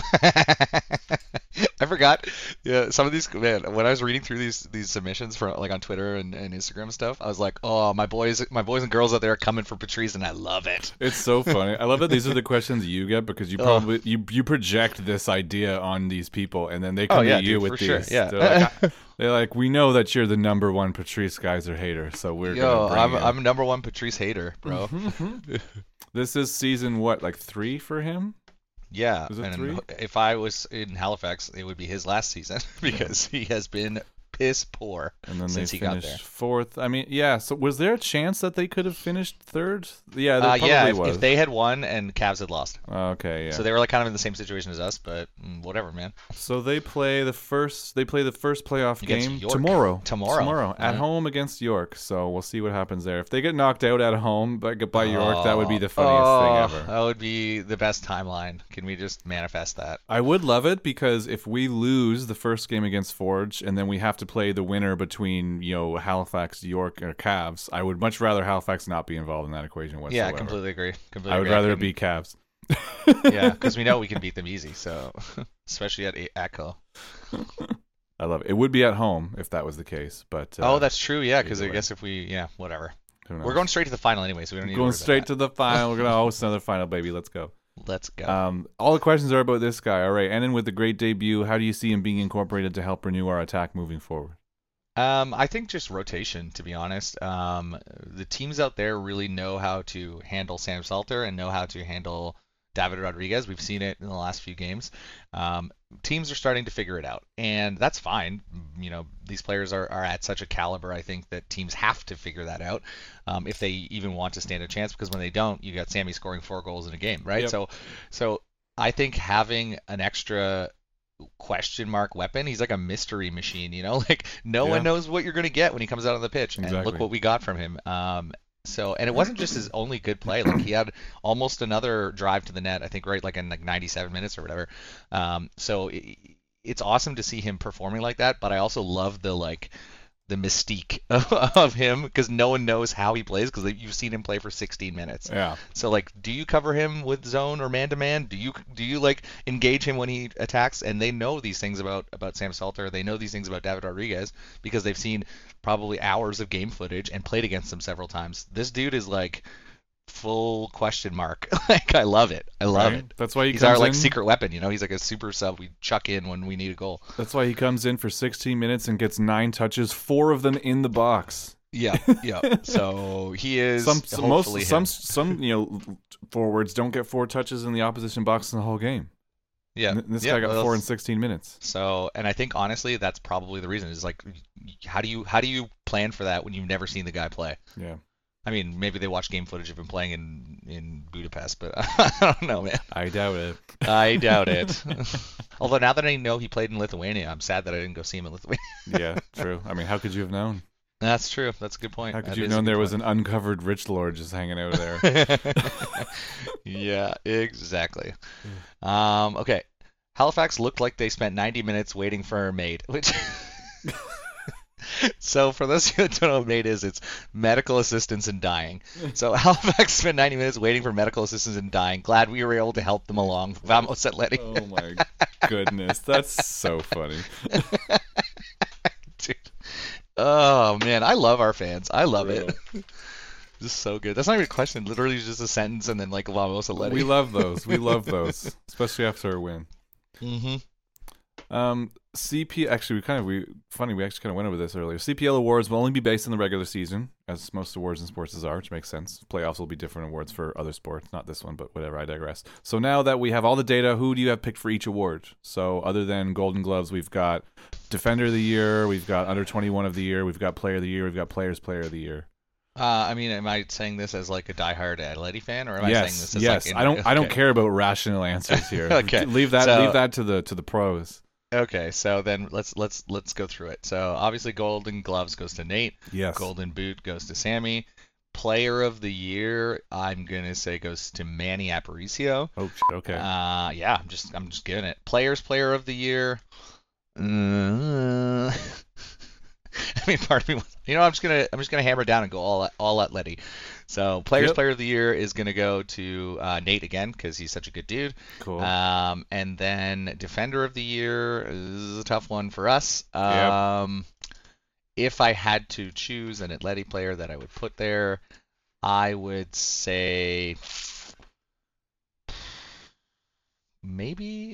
Speaker 2: I forgot. Yeah, some of these man. When I was reading through these these submissions for like on Twitter and, and Instagram and stuff, I was like, oh, my boys, my boys and girls out there are coming for Patrice, and I love it.
Speaker 1: It's so funny. I love that these are the questions you get because you
Speaker 2: Oh.
Speaker 1: probably you you project this idea on these people, and then they come
Speaker 2: Oh, yeah,
Speaker 1: to you
Speaker 2: dude,
Speaker 1: with
Speaker 2: for sure,
Speaker 1: these.
Speaker 2: yeah.
Speaker 1: They're like, I- they're like, we know that you're the number one Patrice Geyser hater, so we're
Speaker 2: Yo,
Speaker 1: gonna bring
Speaker 2: I'm
Speaker 1: you.
Speaker 2: I'm number one Patrice hater, bro.
Speaker 1: This is season what, like three for him?
Speaker 2: Yeah,
Speaker 1: Is it
Speaker 2: and
Speaker 1: three?
Speaker 2: if I was in Halifax, it would be his last season because he has been piss poor
Speaker 1: And then
Speaker 2: since
Speaker 1: they
Speaker 2: he got
Speaker 1: finished
Speaker 2: there.
Speaker 1: fourth. I mean, yeah. So was there a chance that they could have finished third? Yeah, there
Speaker 2: Uh,
Speaker 1: probably
Speaker 2: yeah, if,
Speaker 1: was.
Speaker 2: if they had won and Cavs had lost,
Speaker 1: Okay, yeah.
Speaker 2: so they were like kind of in the same situation as us, but mm, whatever, man.
Speaker 1: So they play the first. They play the first playoff
Speaker 2: Against
Speaker 1: game
Speaker 2: York.
Speaker 1: tomorrow.
Speaker 2: Tomorrow.
Speaker 1: Tomorrow at
Speaker 2: Alright.
Speaker 1: home against York. So we'll see what happens there. If they get knocked out at home by, by York, that would be the funniest
Speaker 2: oh,
Speaker 1: thing ever.
Speaker 2: That would be the best timeline. Can we just manifest that?
Speaker 1: I would love it because if we lose the first game against Forge and then we have to play the winner between you know Halifax, York, or Cavs, I would much rather Halifax not be involved in that equation whatsoever.
Speaker 2: Yeah, I completely agree. Completely
Speaker 1: I would
Speaker 2: agree.
Speaker 1: rather it
Speaker 2: couldn't-
Speaker 1: be Cavs.
Speaker 2: Yeah, because we know we can beat them easy. So especially at Echo.
Speaker 1: I love it. It would be at home if that was the case, but uh,
Speaker 2: Oh, that's true. Yeah, because I
Speaker 1: either way.
Speaker 2: guess if we, yeah, whatever.
Speaker 1: who knows?
Speaker 2: We're going straight to the final anyway, so we don't need to
Speaker 1: going
Speaker 2: worry
Speaker 1: straight
Speaker 2: about
Speaker 1: to the final. We're gonna host another final, baby. Let's go.
Speaker 2: that. Let's go.
Speaker 1: Um, all the questions are about this guy. All right, and then with the great debut, how do you see him being incorporated to help renew our attack moving forward?
Speaker 2: Um, I think just rotation, to be honest. Um, the teams out there really know how to handle Sam Salter and know how to handle David Rodriguez. We've seen it in the last few games. Um, teams are starting to figure it out, and that's fine. You know, these players are, are at such a caliber, I think, that teams have to figure that out um, if they even want to stand a chance, because when they don't, you got Sammy scoring four goals in a game, right?
Speaker 1: Yep.
Speaker 2: So, so I think having an extra question mark weapon, he's like a mystery machine, you know, like no
Speaker 1: Yeah.
Speaker 2: one knows what you're going to get when he comes out on the pitch. And
Speaker 1: Exactly.
Speaker 2: look what we got from him. Um, so, and it wasn't just his only good play. Like he had almost another drive to the net, I think, right, like in like ninety-seven minutes or whatever. Um, so it, it's awesome to see him performing like that. But I also love the like the mystique of, of him, because no one knows how he plays, because you've seen him play for sixteen minutes.
Speaker 1: Yeah.
Speaker 2: So like, do you cover him with zone or man to man? Do you do you like engage him when he attacks? And they know these things about about Sam Salter. They know these things about David Rodriguez because they've seen probably hours of game footage and played against him several times. This dude is like full question mark. Like I love it. I love
Speaker 1: Right?
Speaker 2: it.
Speaker 1: That's why he
Speaker 2: He's
Speaker 1: comes
Speaker 2: our like
Speaker 1: in.
Speaker 2: secret weapon. You know, he's like a super sub we chuck in when we need a goal.
Speaker 1: That's why he comes in for sixteen minutes and gets nine touches, four of them in the box.
Speaker 2: Yeah, yeah. So he is
Speaker 1: Some some,
Speaker 2: hopefully
Speaker 1: most,
Speaker 2: him.
Speaker 1: some some you know forwards don't get four touches in the opposition box in the whole game.
Speaker 2: Yeah,
Speaker 1: N- This
Speaker 2: yeah,
Speaker 1: guy got
Speaker 2: well,
Speaker 1: four in sixteen minutes.
Speaker 2: So, and I think honestly, that's probably the reason. Is like, how do you how do you plan for that when you've never seen the guy play?
Speaker 1: Yeah.
Speaker 2: I mean, maybe they watch game footage of him playing in in Budapest, but I don't know, man.
Speaker 1: I doubt it.
Speaker 2: I doubt it. Although now that I know he played in Lithuania, I'm sad that I didn't go see him in Lithuania.
Speaker 1: Yeah, true. I mean, how could you have known?
Speaker 2: That's true. That's a good point.
Speaker 1: How could
Speaker 2: That
Speaker 1: you have
Speaker 2: is a
Speaker 1: known
Speaker 2: good
Speaker 1: there was
Speaker 2: point.
Speaker 1: an uncovered rich lord just hanging out there?
Speaker 2: Yeah, exactly. Um, okay. Halifax looked like they spent ninety minutes waiting for a maid, which. So for those who don't know what MAID is, it's medical assistance in dying. So Halifax spent ninety minutes waiting for medical assistance in dying. Glad we were able to help them along. Vamos Atleti.
Speaker 1: Oh my goodness, that's so funny.
Speaker 2: Dude. Oh man, I love our fans. I love
Speaker 1: Real.
Speaker 2: it. Just so good. That's not even a question. Literally just a sentence and then like Vamos Atleti.
Speaker 1: We love those. We love those, especially after a win.
Speaker 2: Mm-hmm.
Speaker 1: Um, C P actually we kind of we funny we actually kind of went over this earlier. C P L awards will only be based in the regular season, as most awards in sports are, which makes sense. Playoffs will be different awards for other sports, not this one, but whatever. I digress. So now that we have all the data, who do you have picked for each award? So other than Golden Gloves, we've got Defender of the Year, we've got Under twenty-one of the Year, we've got Player of the Year, we've got Players Player of the Year.
Speaker 2: Uh, I mean, am I saying this as like a diehard Atleti fan, or am I saying
Speaker 1: Yes,
Speaker 2: this as
Speaker 1: yes.
Speaker 2: like? In,
Speaker 1: I don't. I don't
Speaker 2: okay.
Speaker 1: care about rational answers here.
Speaker 2: Okay.
Speaker 1: Leave that.
Speaker 2: So-
Speaker 1: leave that to the to the pros.
Speaker 2: Okay, so then let's let's let's go through it. So obviously, Golden Gloves goes to Nate.
Speaker 1: Yes.
Speaker 2: Golden Boot goes to Sammy. Player of the Year, I'm gonna say goes to Manny Aparicio.
Speaker 1: Oh, shit, okay.
Speaker 2: Uh, yeah, I'm just I'm just giving it. Players Player of the Year. Uh, I mean, part of me, wants- you know, I'm just gonna I'm just gonna hammer down and go all all Atleti. So Players
Speaker 1: Yep.
Speaker 2: Player of the Year is gonna go to uh, Nate again because he's such a good dude.
Speaker 1: Cool.
Speaker 2: Um, and then Defender of the Year is a tough one for us.
Speaker 1: Yep.
Speaker 2: Um, if I had to choose an Atleti player that I would put there, I would say maybe.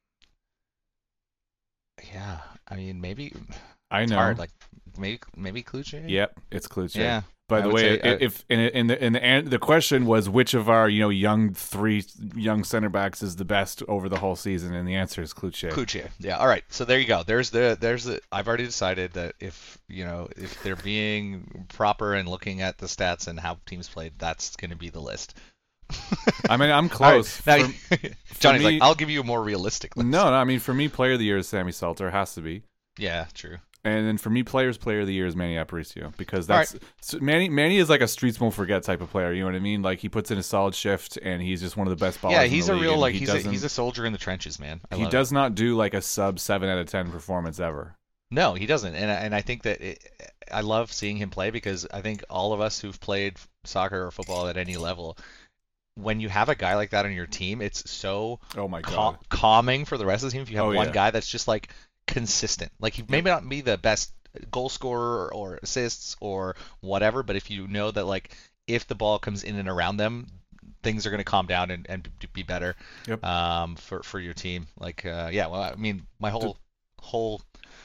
Speaker 2: Yeah, I mean maybe
Speaker 1: I
Speaker 2: it's
Speaker 1: know.
Speaker 2: hard. Like maybe maybe Kluche.
Speaker 1: Yep, it's Kluche.
Speaker 2: Yeah.
Speaker 1: By
Speaker 2: I
Speaker 1: the
Speaker 2: would
Speaker 1: way,
Speaker 2: say,
Speaker 1: i-
Speaker 2: uh,
Speaker 1: if in in the in the an- the question was which of our you know young three young center backs is the best over the whole season, and the answer is Kluche.
Speaker 2: Kluche. Yeah. All right. So there you go. There's the there's the. I've already decided that if you know if they're being proper and looking at the stats and how teams played, that's going to be the list.
Speaker 1: I mean, I'm
Speaker 2: All right,
Speaker 1: close.
Speaker 2: now,
Speaker 1: For-
Speaker 2: Johnny's
Speaker 1: me-
Speaker 2: like, I'll give you a more realistic list.
Speaker 1: no, no, I mean for me, player of the year is Sammy Salter, has to be.
Speaker 2: Yeah. True.
Speaker 1: And then for me, players player of the year is Manny Aparicio, because
Speaker 2: All
Speaker 1: that's so Manny. Manny is like a streets won't forget type of player. You know what I mean? Like he puts in a solid shift, and he's just one of the best ballers.
Speaker 2: Yeah.
Speaker 1: in
Speaker 2: He's
Speaker 1: the
Speaker 2: a
Speaker 1: league,
Speaker 2: real
Speaker 1: and
Speaker 2: like
Speaker 1: he
Speaker 2: he's a,
Speaker 1: doesn't-
Speaker 2: he's a soldier in the trenches, man. I
Speaker 1: he
Speaker 2: love
Speaker 1: does not do like a sub seven out of ten performance ever.
Speaker 2: It. No, he doesn't. And I- and I think that it, I love seeing him play because I think all of us who've played soccer or football at any level, when you have a guy like that on your team, it's so
Speaker 1: Oh my
Speaker 2: cal-
Speaker 1: god.
Speaker 2: calming for the rest of the team if you have
Speaker 1: Oh,
Speaker 2: one
Speaker 1: yeah.
Speaker 2: guy that's just like consistent. Like he may not be the best goal scorer or assists or whatever, but if you know that like if the ball comes in and around them, things are going to calm down and, and be better
Speaker 1: Yep.
Speaker 2: um, for for your team. Like uh, yeah, well I mean my whole whole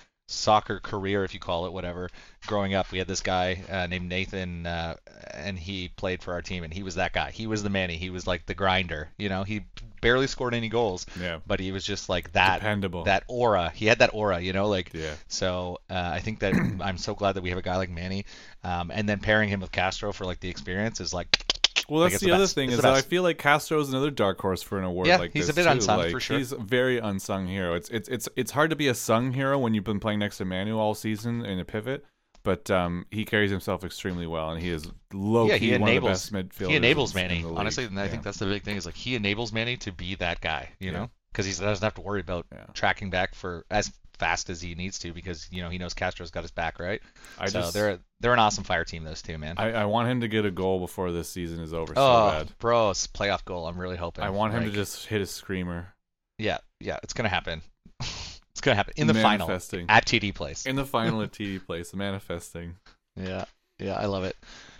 Speaker 2: soccer career, if you call it whatever, growing up, we had this guy uh, named Nathan, uh, and he played for our team, and he was that guy. He was the Manny. He was like the grinder. You know, he barely scored any goals,
Speaker 1: Yeah.
Speaker 2: but he was just like that.
Speaker 1: Dependable.
Speaker 2: That aura. He had that aura. You know, like.
Speaker 1: Yeah.
Speaker 2: So uh, I think that I'm so glad that we have a guy like Manny, um, and then pairing him with Castro for like the experience is like.
Speaker 1: Well,
Speaker 2: like,
Speaker 1: that's
Speaker 2: it's
Speaker 1: the,
Speaker 2: the
Speaker 1: other
Speaker 2: best.
Speaker 1: thing
Speaker 2: It's
Speaker 1: is
Speaker 2: the
Speaker 1: that I
Speaker 2: best.
Speaker 1: feel like Castro is another dark horse for an award
Speaker 2: Yeah,
Speaker 1: like
Speaker 2: he's
Speaker 1: this
Speaker 2: a bit
Speaker 1: too.
Speaker 2: unsung,
Speaker 1: like,
Speaker 2: for sure.
Speaker 1: He's a very unsung hero. It's it's it's it's hard to be a sung hero when you've been playing next to Manu all season in a pivot, but um, he carries himself extremely well, and he is low
Speaker 2: Yeah,
Speaker 1: key
Speaker 2: he
Speaker 1: one
Speaker 2: enables.
Speaker 1: of the best midfielders.
Speaker 2: He enables
Speaker 1: in
Speaker 2: Manny.
Speaker 1: the league.
Speaker 2: Honestly, and I
Speaker 1: Yeah.
Speaker 2: think that's the big thing is like he enables Manny to be that guy. You
Speaker 1: Yeah.
Speaker 2: know, because he doesn't have to worry about
Speaker 1: Yeah.
Speaker 2: tracking back for as fast as he needs to because you know he knows Castro's got his back, right?
Speaker 1: I
Speaker 2: so
Speaker 1: just
Speaker 2: they're they're an awesome fire team, those two, man.
Speaker 1: I, I want him to get a goal before this season is over.
Speaker 2: oh,
Speaker 1: so bad.
Speaker 2: bro, it's a playoff goal. I'm really hoping.
Speaker 1: I want him to
Speaker 2: Like,
Speaker 1: just hit a screamer
Speaker 2: Yeah, yeah, it's gonna happen. It's gonna happen in the final
Speaker 1: Manifesting.
Speaker 2: at T D Place.
Speaker 1: in the final at T D Place, manifesting.
Speaker 2: Yeah, yeah, I love it.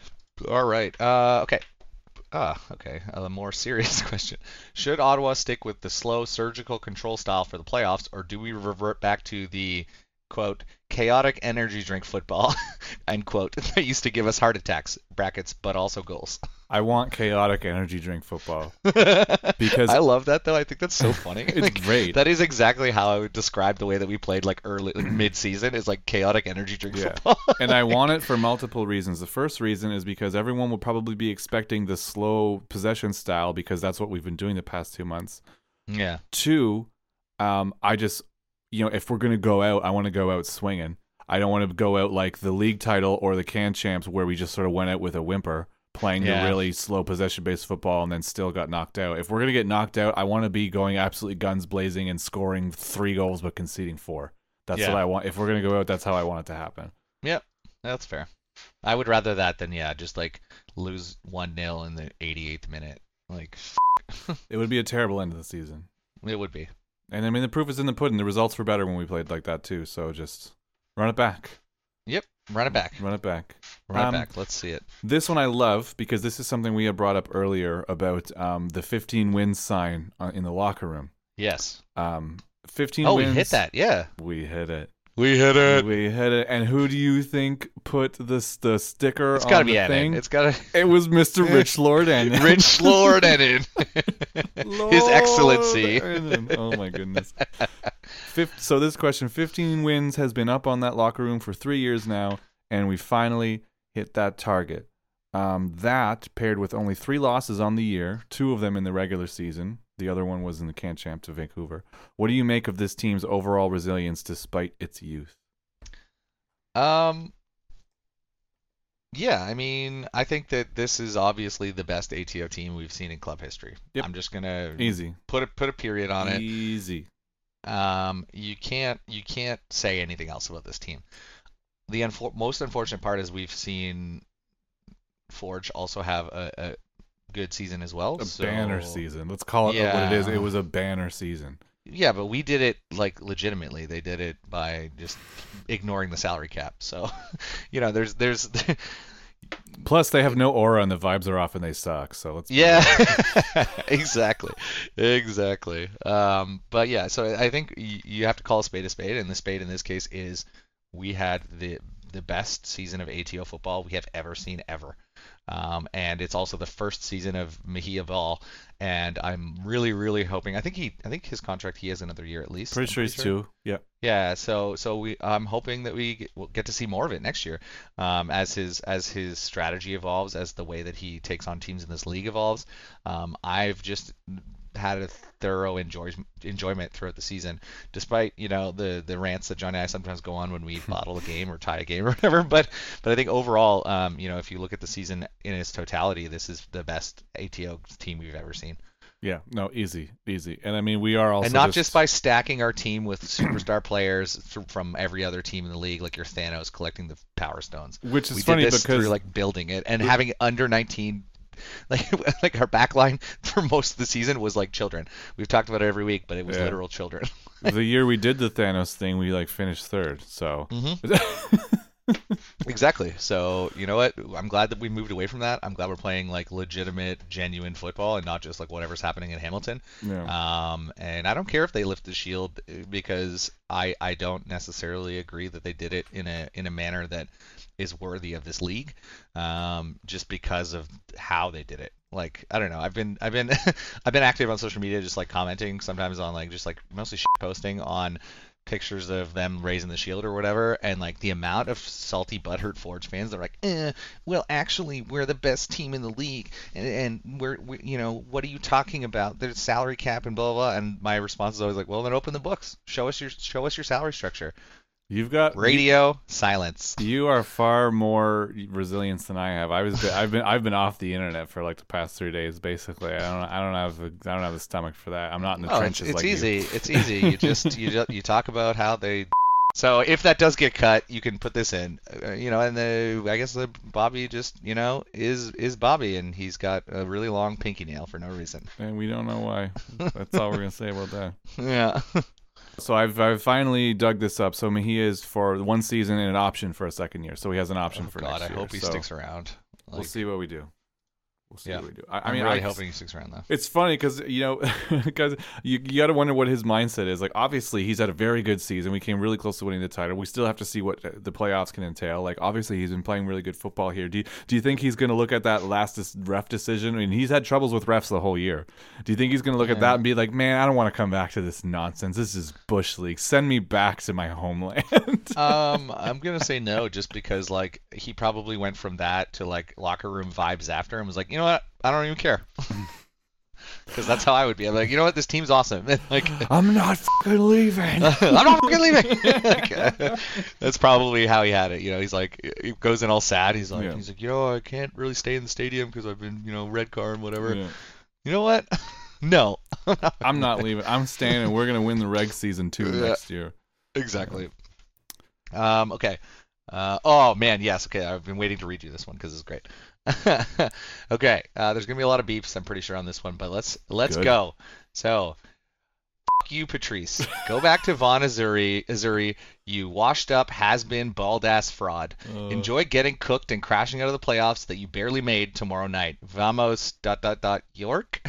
Speaker 2: All right. Uh, okay. Ah, okay. A more serious question. Should Ottawa stick with the slow surgical control style for the playoffs, or do we revert back to the, quote, chaotic energy drink football, end quote, that used to give us heart attacks, brackets, but also goals?
Speaker 1: I want chaotic energy drink football because
Speaker 2: I love that, though. I think that's so funny.
Speaker 1: it's
Speaker 2: Like,
Speaker 1: great.
Speaker 2: that is exactly how I would describe the way that we played, like, early, like, mid-season, is like chaotic energy drink
Speaker 1: Yeah.
Speaker 2: football.
Speaker 1: And I want it for multiple reasons. The first reason is because everyone will probably be expecting the slow possession style because that's what we've been doing the past two months.
Speaker 2: Yeah.
Speaker 1: Two, um, I just, you know, if we're going to go out, I want to go out swinging. I don't want to go out like the league title or the can champs where we just sort of went out with a whimper playing
Speaker 2: Yeah.
Speaker 1: the really slow possession-based football and then still got knocked out. If we're going to get knocked out, I want to be going absolutely guns blazing and scoring three goals but conceding four. That's
Speaker 2: Yeah.
Speaker 1: what I want. If we're going to go out, that's how I want it to happen.
Speaker 2: Yep, that's fair. I would rather that than yeah, just like lose one nil in the eighty-eighth minute. Like
Speaker 1: It would be a terrible end of the season.
Speaker 2: it would be.
Speaker 1: And I mean, the proof is in the pudding. The results were better when we played like that too. So just run it back.
Speaker 2: Yep, run it back.
Speaker 1: Run it back.
Speaker 2: Run
Speaker 1: Um,
Speaker 2: it back. Let's see it.
Speaker 1: This one I love because this is something we had brought up earlier about um, the fifteen wins sign uh, in the locker room.
Speaker 2: Yes.
Speaker 1: Um, fifteen
Speaker 2: Oh,
Speaker 1: wins.
Speaker 2: we hit that. Yeah.
Speaker 1: We hit it.
Speaker 2: We hit
Speaker 1: We hit it. And who do you think put this the sticker
Speaker 2: It's
Speaker 1: on
Speaker 2: gotta
Speaker 1: the
Speaker 2: be Enon.
Speaker 1: thing?
Speaker 2: It's gotta.
Speaker 1: It was Mister Rich Lord Enon.
Speaker 2: Rich Lord Enon. His Excellency.
Speaker 1: Lord Enon. Oh my goodness. Fif- so this question, fifteen wins has been up on that locker room for three years now, and we finally hit that target. Um, that paired with only three losses on the year, two of them in the regular season. The other one was in the can champ to Vancouver. What do you make of this team's overall resilience despite its youth?
Speaker 2: Um. Yeah, I mean, I think that this is obviously the best A T O team we've seen in club history.
Speaker 1: Yep.
Speaker 2: I'm just gonna
Speaker 1: Easy.
Speaker 2: put a put a period on it.
Speaker 1: Easy.
Speaker 2: Um, you can't you can't say anything else about this team. The unfor- most unfortunate part is we've seen Forge also have a, a good season as well.
Speaker 1: A
Speaker 2: so-
Speaker 1: banner season. Let's call it what it is.
Speaker 2: Yeah.
Speaker 1: It was a banner season.
Speaker 2: Yeah, but we did it like legitimately. They did it by just ignoring the salary cap. So, you know, there's there's
Speaker 1: Plus, they have no aura and the vibes are off and they suck. So let's.
Speaker 2: yeah, exactly, exactly. Um, but yeah, so I think y- you have to call a spade a spade, and the spade in this case is we had the the best season of A T O football we have ever seen ever. Um, and it's also the first season of Mejia Ball, and I'm really, really hoping. I think he, I think his contract he has another year at least.
Speaker 1: Pretty
Speaker 2: I'm
Speaker 1: sure he's two. Yeah.
Speaker 2: Yeah, so so we I'm hoping that we get, we'll get to see more of it next year, um, as his as his strategy evolves, as the way that he takes on teams in this league evolves. Um, I've just had a thorough enjoy, enjoyment throughout the season, despite you know the the rants that Johnny and I sometimes go on when we bottle a game or tie a game or whatever. But but I think overall, um, you know, if you look at the season in its totality, this is the best A T O team we've ever seen.
Speaker 1: Yeah. No, easy, easy. And I mean, we are also.
Speaker 2: And not just by stacking our team with superstar players th- from every other team in the league, like your Thanos collecting the Power Stones.
Speaker 1: Which is
Speaker 2: we
Speaker 1: funny
Speaker 2: did this
Speaker 1: because
Speaker 2: through like building it and having under nineteen like like our back line for most of the season was like children. We've talked about it every week, but it was
Speaker 1: Yeah.
Speaker 2: literal children.
Speaker 1: The year we did the Thanos thing, we like finished third. So
Speaker 2: Exactly. So, you know what? I'm glad that we moved away from that. I'm glad we're playing like legitimate, genuine football and not just like whatever's happening in Hamilton.
Speaker 1: yeah.
Speaker 2: Um, and I don't care if they lift the shield because I I don't necessarily agree that they did it in a in a manner that is worthy of this league. Um, just because of how they did it. Like, I don't know. I've been I've been I've been active on social media, just like commenting sometimes on like just like mostly shit posting on pictures of them raising the shield or whatever, and like the amount of salty butthurt Forge fans that are like, eh, well, actually, we're the best team in the league, and, and we're, we, you know, what are you talking about? There's salary cap and blah, blah blah. And my response is always like, well, then open the books, show us your show us your salary structure.
Speaker 1: You've got
Speaker 2: Radio silence.
Speaker 1: You are far more resilient than I have. I was I've been I've been off the internet for like the past three days basically. I don't I don't have the, I don't have the stomach for that. I'm not in the
Speaker 2: Oh, it's,
Speaker 1: trenches
Speaker 2: it's
Speaker 1: like
Speaker 2: easy.
Speaker 1: you.
Speaker 2: It's easy. You just you just, you talk about how they. So if that does get cut, you can put this in, uh, you know, and the I guess the Bobby just you know is is Bobby, and he's got a really long pinky nail for no reason.
Speaker 1: And we don't know why. That's all we're gonna say about that.
Speaker 2: Yeah.
Speaker 1: So I've I've finally dug this up. So he is for one season and an option for a second year. So he has an option
Speaker 2: Oh
Speaker 1: for
Speaker 2: God,
Speaker 1: next
Speaker 2: I
Speaker 1: year.
Speaker 2: hope he
Speaker 1: so
Speaker 2: sticks around. Like,
Speaker 1: we'll see what we do. We'll see
Speaker 2: Yeah.
Speaker 1: what we do. I, I
Speaker 2: I'm
Speaker 1: mean,
Speaker 2: really
Speaker 1: I,
Speaker 2: hoping he sticks around though.
Speaker 1: It's funny because you know, because you, you got to wonder what his mindset is. Like, obviously, he's had a very good season. We came really close to winning the title. We still have to see what the playoffs can entail. Like, obviously, he's been playing really good football here. Do you, do you think he's going to look at that last dis- ref decision? I mean, he's had troubles with refs the whole year. Do you think he's going to look
Speaker 2: Yeah.
Speaker 1: at that and be like, "Man, I don't want to come back to this nonsense. This is bush league. Send me back to my homeland."
Speaker 2: um, I'm gonna say no, just because like he probably went from that to like locker room vibes after, and was like, you know what, I don't even care, because that's how I would be. I'm like, you know what, this team's awesome. And, like,
Speaker 1: I'm not fucking leaving.
Speaker 2: I'm not fucking leaving. Like, uh, that's probably how he had it. You know, he's like, he goes in all sad. He's like,
Speaker 1: Yeah.
Speaker 2: he's like, you know, I can't really stay in the stadium because I've been, you know, red car and whatever.
Speaker 1: Yeah.
Speaker 2: You know what? No.
Speaker 1: I'm not leaving. I'm staying, and we're gonna win the reg season two
Speaker 2: Yeah.
Speaker 1: next year.
Speaker 2: Exactly. Um, okay. Uh, oh man, yes. Okay, I've been waiting to read you this one because it's great. Okay, uh, there's gonna be a lot of beeps, I'm pretty sure, on this one, but let's let's
Speaker 1: Good.
Speaker 2: go. So, f- you, Patrice. Go back to Vaughn, Azuri. Azuri, you washed up, has been, bald ass fraud.
Speaker 1: Uh,
Speaker 2: Enjoy getting cooked and crashing out of the playoffs that you barely made tomorrow night. Vamos. Dot dot dot. York.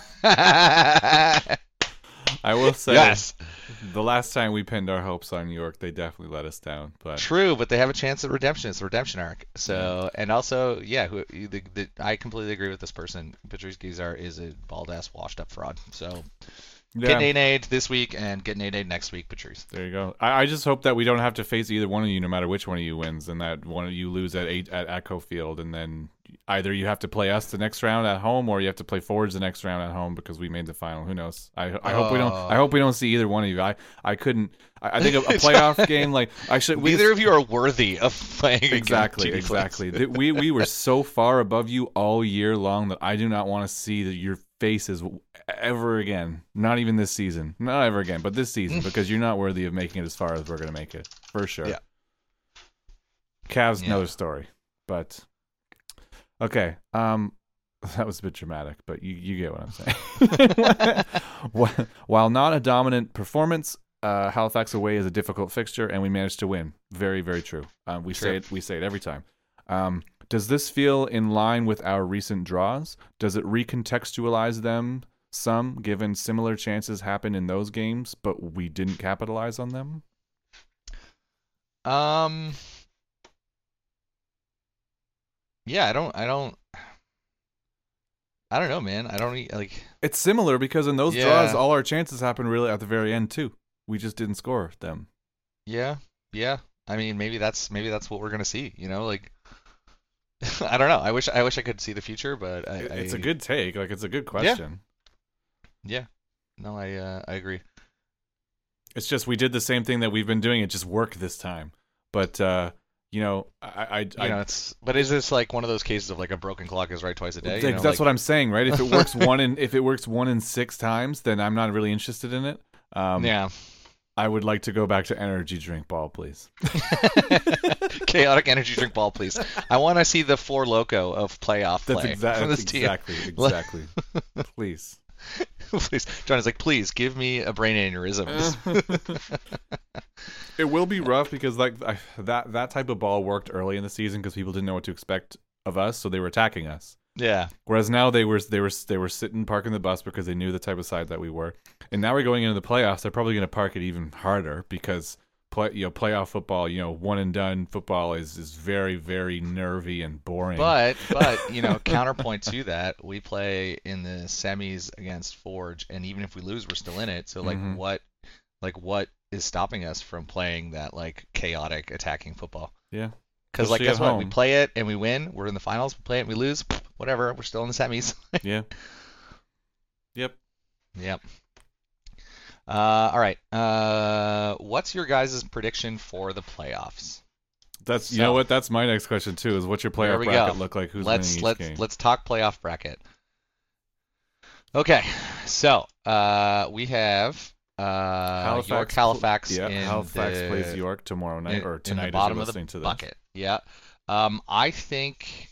Speaker 1: I will say,
Speaker 2: Yes.
Speaker 1: the last time we pinned our hopes on New York, they definitely let us down. But
Speaker 2: True, but they have a chance at redemption. It's a redemption arc. So, and also, yeah, who, the, the, I completely agree with this person. Patrice Guizar is a bald ass, washed up fraud. So,
Speaker 1: yeah,
Speaker 2: get nade this week and get nade next week, Patrice.
Speaker 1: there you go. I, I just hope that we don't have to face either one of you, no matter which one of you wins, and that one of you lose at eight at Echo Field, and then either you have to play us the next round at home, or you have to play Forwards the next round at home because we made the final. Who knows? I, I hope we don't. I hope we don't see either one of you. I I couldn't. I, I think a, a playoff game like I should. We
Speaker 2: Neither of you are worthy of playing.
Speaker 1: Exactly,
Speaker 2: against G D
Speaker 1: exactly.
Speaker 2: Flames.
Speaker 1: That we we were so far above you all year long that I do not want to see that your faces ever again. Not even this season. Not ever again, but this season, because you're not worthy of making it as far as we're going to make it. For sure.
Speaker 2: Yeah.
Speaker 1: Cavs,
Speaker 2: Yeah.
Speaker 1: another story. But, okay. Um, that was a bit dramatic, but you, you get what I'm saying. Wh- While not a dominant performance, uh, Halifax away is a difficult fixture, and we managed to win. Very, very true. Um, we
Speaker 2: True.
Speaker 1: say it. We say it every time. Um, does this feel in line with our recent draws? Does it recontextualize them some, given similar chances happened in those games, but we didn't capitalize on them?
Speaker 2: Um. Yeah, I don't. I don't. I don't know, man. I don't e- like.
Speaker 1: It's similar because in those
Speaker 2: Yeah.
Speaker 1: draws, all our chances happen really at the very end too. We just didn't score them.
Speaker 2: Yeah, yeah. I mean, maybe that's maybe that's what we're gonna see. You know, like. I don't know. I wish I wish I could see the future, but I,
Speaker 1: It- it's
Speaker 2: I-
Speaker 1: a good take. Like, it's a good question.
Speaker 2: Yeah. No, I uh, I agree.
Speaker 1: It's just we did the same thing that we've been doing. It just worked this time. But uh, you know, I, I,
Speaker 2: You
Speaker 1: I
Speaker 2: know, it's but is this like one of those cases of like a broken clock is right twice a day? You
Speaker 1: Like,
Speaker 2: know,
Speaker 1: that's
Speaker 2: like,
Speaker 1: what I'm saying, right? If it works one in if it works one in six times, then I'm not really interested in it. Um,
Speaker 2: yeah.
Speaker 1: I would like to go back to energy drink ball, please.
Speaker 2: Chaotic energy drink ball, please. I want to see the Four Loco of playoff
Speaker 1: That's
Speaker 2: play
Speaker 1: exa-
Speaker 2: from this
Speaker 1: exactly,
Speaker 2: team.
Speaker 1: exactly. Please.
Speaker 2: Please. John is like, please give me a brain aneurysm.
Speaker 1: It will be rough because like I, that that type of ball worked early in the season because people didn't know what to expect of us, so they were attacking us.
Speaker 2: Yeah.
Speaker 1: Whereas now they were they were they were sitting parking the bus because they knew the type of side that we were, and now we're going into the playoffs. They're probably going to park it even harder because play you know playoff football, you know one and done football is is very very nervy and boring.
Speaker 2: But but you know counterpoint to that, we play in the semis against Forge, and even if we lose, we're still in it. So like
Speaker 1: Mhm.
Speaker 2: what like what is stopping us from playing that like chaotic attacking football?
Speaker 1: Yeah.
Speaker 2: Because like
Speaker 1: Especially
Speaker 2: guess
Speaker 1: at
Speaker 2: what? We
Speaker 1: home.
Speaker 2: play it and we win. We're in the finals. We play it and we lose. Whatever. We're still in the semis.
Speaker 1: Yeah. Yep.
Speaker 2: Yep. Uh, all right. Uh, what's your guys' prediction for the playoffs?
Speaker 1: That's you
Speaker 2: So-
Speaker 1: know what? That's my next question too. Is what's your
Speaker 2: There
Speaker 1: playoff
Speaker 2: we
Speaker 1: bracket
Speaker 2: go.
Speaker 1: look like? Who's
Speaker 2: let's
Speaker 1: winning each
Speaker 2: let's
Speaker 1: game?
Speaker 2: let's talk playoff bracket. Okay. So uh, we have uh, York Halifax
Speaker 1: Yeah,
Speaker 2: in
Speaker 1: Halifax
Speaker 2: the,
Speaker 1: plays York tomorrow night
Speaker 2: in,
Speaker 1: or
Speaker 2: in
Speaker 1: tonight.
Speaker 2: the bottom
Speaker 1: if
Speaker 2: of
Speaker 1: you're
Speaker 2: the
Speaker 1: listening to this.
Speaker 2: bucket. Yeah. Um, I think,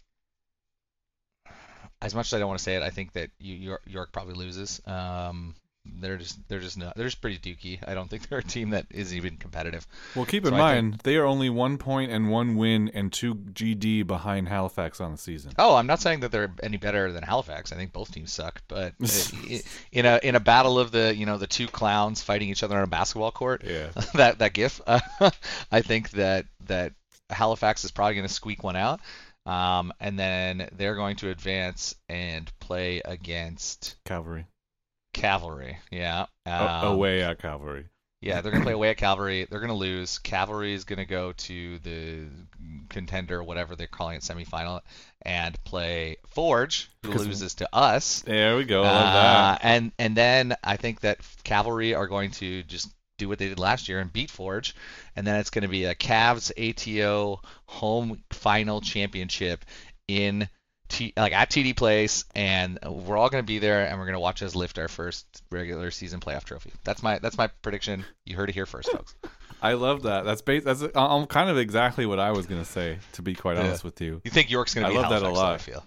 Speaker 2: as much as I don't want to say it, I think that you, York, York probably loses. Um, they're just they're just not they're just pretty dookie. I don't think they're a team that is even competitive.
Speaker 1: Well, keep
Speaker 2: So
Speaker 1: in
Speaker 2: I
Speaker 1: mind they are only one point and one win and two G D behind Halifax on the season.
Speaker 2: Oh, I'm not saying that they're any better than Halifax. I think both teams suck. But i- in a in a battle of the you know the two clowns fighting each other on a basketball court,
Speaker 1: Yeah.
Speaker 2: that that gif, uh, I think that that Halifax is probably going to squeak one out, um, and then they're going to advance and play against
Speaker 1: Cavalry.
Speaker 2: Cavalry. Yeah.
Speaker 1: O-
Speaker 2: Um,
Speaker 1: away at Cavalry.
Speaker 2: Yeah, they're going to play away at Cavalry. They're going to lose. Cavalry is going to go to the contender, whatever they're calling it, semifinal, and play Forge, who
Speaker 1: 'Cause-
Speaker 2: loses to us.
Speaker 1: There we go. I love
Speaker 2: Uh,
Speaker 1: that.
Speaker 2: and and then I think that Cavalry are going to just do what they did last year and beat Forge, and then it's going to be a Cavs A T O home final championship in T, like at T D Place, and we're all going to be there, and we're going to watch us lift our first regular season playoff trophy. That's my that's my prediction. You heard it here first, folks.
Speaker 1: I love that. That's bas- that's um, kind of exactly what I was gonna say. To be quite
Speaker 2: Yeah.
Speaker 1: honest with you.
Speaker 2: You think York's going to
Speaker 1: I
Speaker 2: be
Speaker 1: love that a
Speaker 2: Halifax, though,
Speaker 1: lot.
Speaker 2: I feel.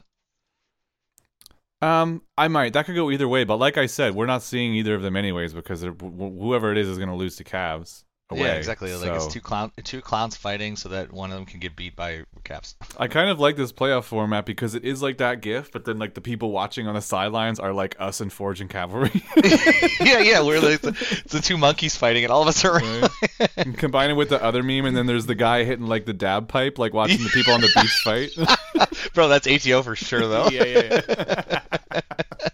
Speaker 1: Um, I might. That could go either way. But like I said, we're not seeing either of them anyways because they're- wh- whoever it is is gonna lose to Cavs. Away,
Speaker 2: Yeah, exactly. Like it's
Speaker 1: so-
Speaker 2: two clown two clowns fighting so that one of them can get beat by Caps.
Speaker 1: I kind of like this playoff format because it is like that GIF, but then like the people watching on the sidelines are like us and Forge and Cavalry.
Speaker 2: yeah, yeah, we're like the, it's the two monkeys fighting, and all of us are.
Speaker 1: And combine it with the other meme, and then there's the guy hitting like the dab pipe, like watching the people on the beach fight.
Speaker 2: Bro, that's A T O for sure, though.
Speaker 1: yeah, yeah, yeah.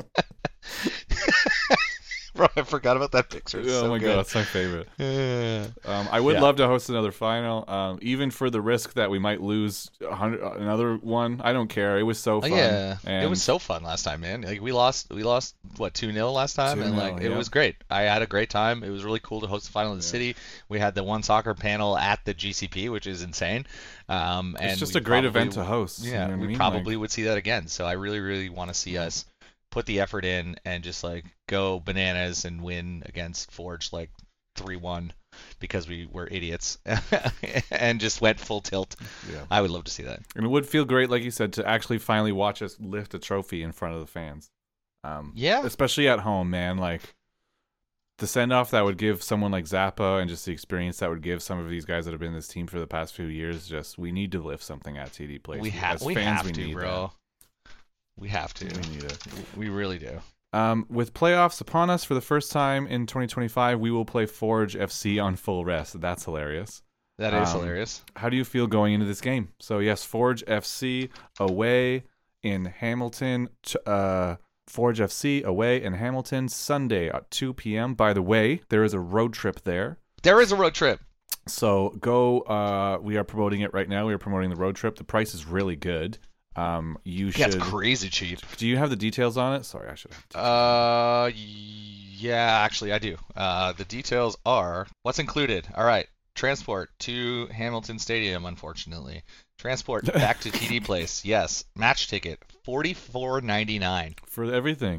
Speaker 2: Bro, I forgot about that picture. It's
Speaker 1: oh
Speaker 2: so
Speaker 1: my
Speaker 2: good.
Speaker 1: god, that's my favorite.
Speaker 2: Yeah.
Speaker 1: Um, I would
Speaker 2: Yeah.
Speaker 1: love to host another final, um, even for the risk that we might lose a hundred, another one. I don't care. It was so
Speaker 2: Oh,
Speaker 1: fun.
Speaker 2: yeah,
Speaker 1: and
Speaker 2: it was so fun last time, man. Like we lost, we lost what two nil last time, and
Speaker 1: two nil,
Speaker 2: like it
Speaker 1: yeah.
Speaker 2: was great. I had a great time. It was really cool to host the final in the
Speaker 1: Yeah.
Speaker 2: city. We had the one soccer panel at the G C P, which is insane. Um, and
Speaker 1: It's just
Speaker 2: we
Speaker 1: a great
Speaker 2: probably-
Speaker 1: event to host. you
Speaker 2: Yeah,
Speaker 1: know what I
Speaker 2: we
Speaker 1: mean?
Speaker 2: probably
Speaker 1: Like,
Speaker 2: would see that again. So I really, really want to see us put the effort in and just like go bananas and win against Forge like three one because we were idiots and just went full tilt.
Speaker 1: yeah.
Speaker 2: I would love to see that.
Speaker 1: And it would feel great, like you said, to actually finally watch us lift a trophy in front of the fans. Um,
Speaker 2: Yeah.
Speaker 1: Especially at home, man. Like the send off that would give someone like Zappa and just the experience that would give some of these guys that have been in this team for the past few years. Just we need to lift something at T D Place.
Speaker 2: We have
Speaker 1: As
Speaker 2: we
Speaker 1: fans,
Speaker 2: have
Speaker 1: we
Speaker 2: to,
Speaker 1: need
Speaker 2: bro. We have
Speaker 1: that.
Speaker 2: to.
Speaker 1: We need it.
Speaker 2: We really do.
Speaker 1: Um, with playoffs upon us for the first time in twenty twenty-five, we will play Forge F C on full rest. That's hilarious.
Speaker 2: That is
Speaker 1: Um,
Speaker 2: hilarious.
Speaker 1: How do you feel going into this game? So yes, Forge F C away in Hamilton. t- Uh, Forge F C away in Hamilton Sunday at two p.m. By the way, there is a road trip there.
Speaker 2: There is a road trip.
Speaker 1: So go. Uh, we are promoting it right now. We are promoting the road trip. The price is really good. Um, you
Speaker 2: Yeah, it's
Speaker 1: should.
Speaker 2: crazy cheap.
Speaker 1: Do you have the details on it? Sorry, I should have.
Speaker 2: Uh, yeah, actually, I do. Uh, the details are what's included. All right, transport to Hamilton Stadium, unfortunately. Transport back to T D Place. Yes, match ticket, forty-four ninety-nine
Speaker 1: For everything.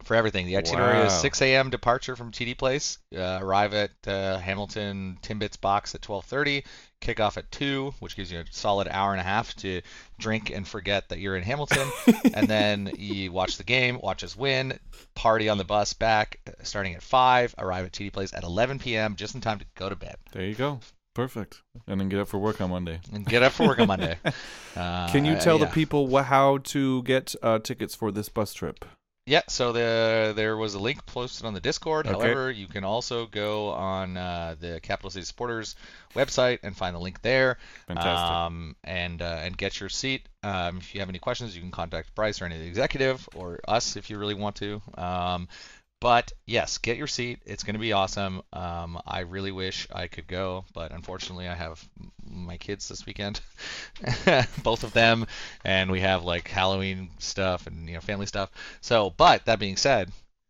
Speaker 2: For everything. The itinerary
Speaker 1: Wow.
Speaker 2: is six a.m. departure from T D Place. Uh, arrive at uh, Hamilton Timbits box at twelve thirty. Kick off at two, which gives you a solid hour and a half to drink and forget that you're in Hamilton. And then you watch the game, watch us win, party on the bus back starting at five, arrive at T D Place at eleven p.m. just in time to go to bed.
Speaker 1: There you go. Perfect. And then get up for work on Monday.
Speaker 2: And get up for work on Monday. Uh,
Speaker 1: Can you tell
Speaker 2: yeah.
Speaker 1: the people wh- how to get uh, tickets for this bus trip?
Speaker 2: Yeah, so the there was a link posted on the Discord.
Speaker 1: Okay.
Speaker 2: However, you can also go on uh, the Capital City Supporters website and find the link there.
Speaker 1: Fantastic.
Speaker 2: Um, and uh, and get your seat. Um, if you have any questions, you can contact Bryce or any of the executive or us if you really want to. Um, but yes, get your seat. It's going to be awesome. Um, I really wish I could go, but unfortunately, I have my kids this weekend, both of them, and we have like Halloween stuff and you know family stuff. So, but that being said,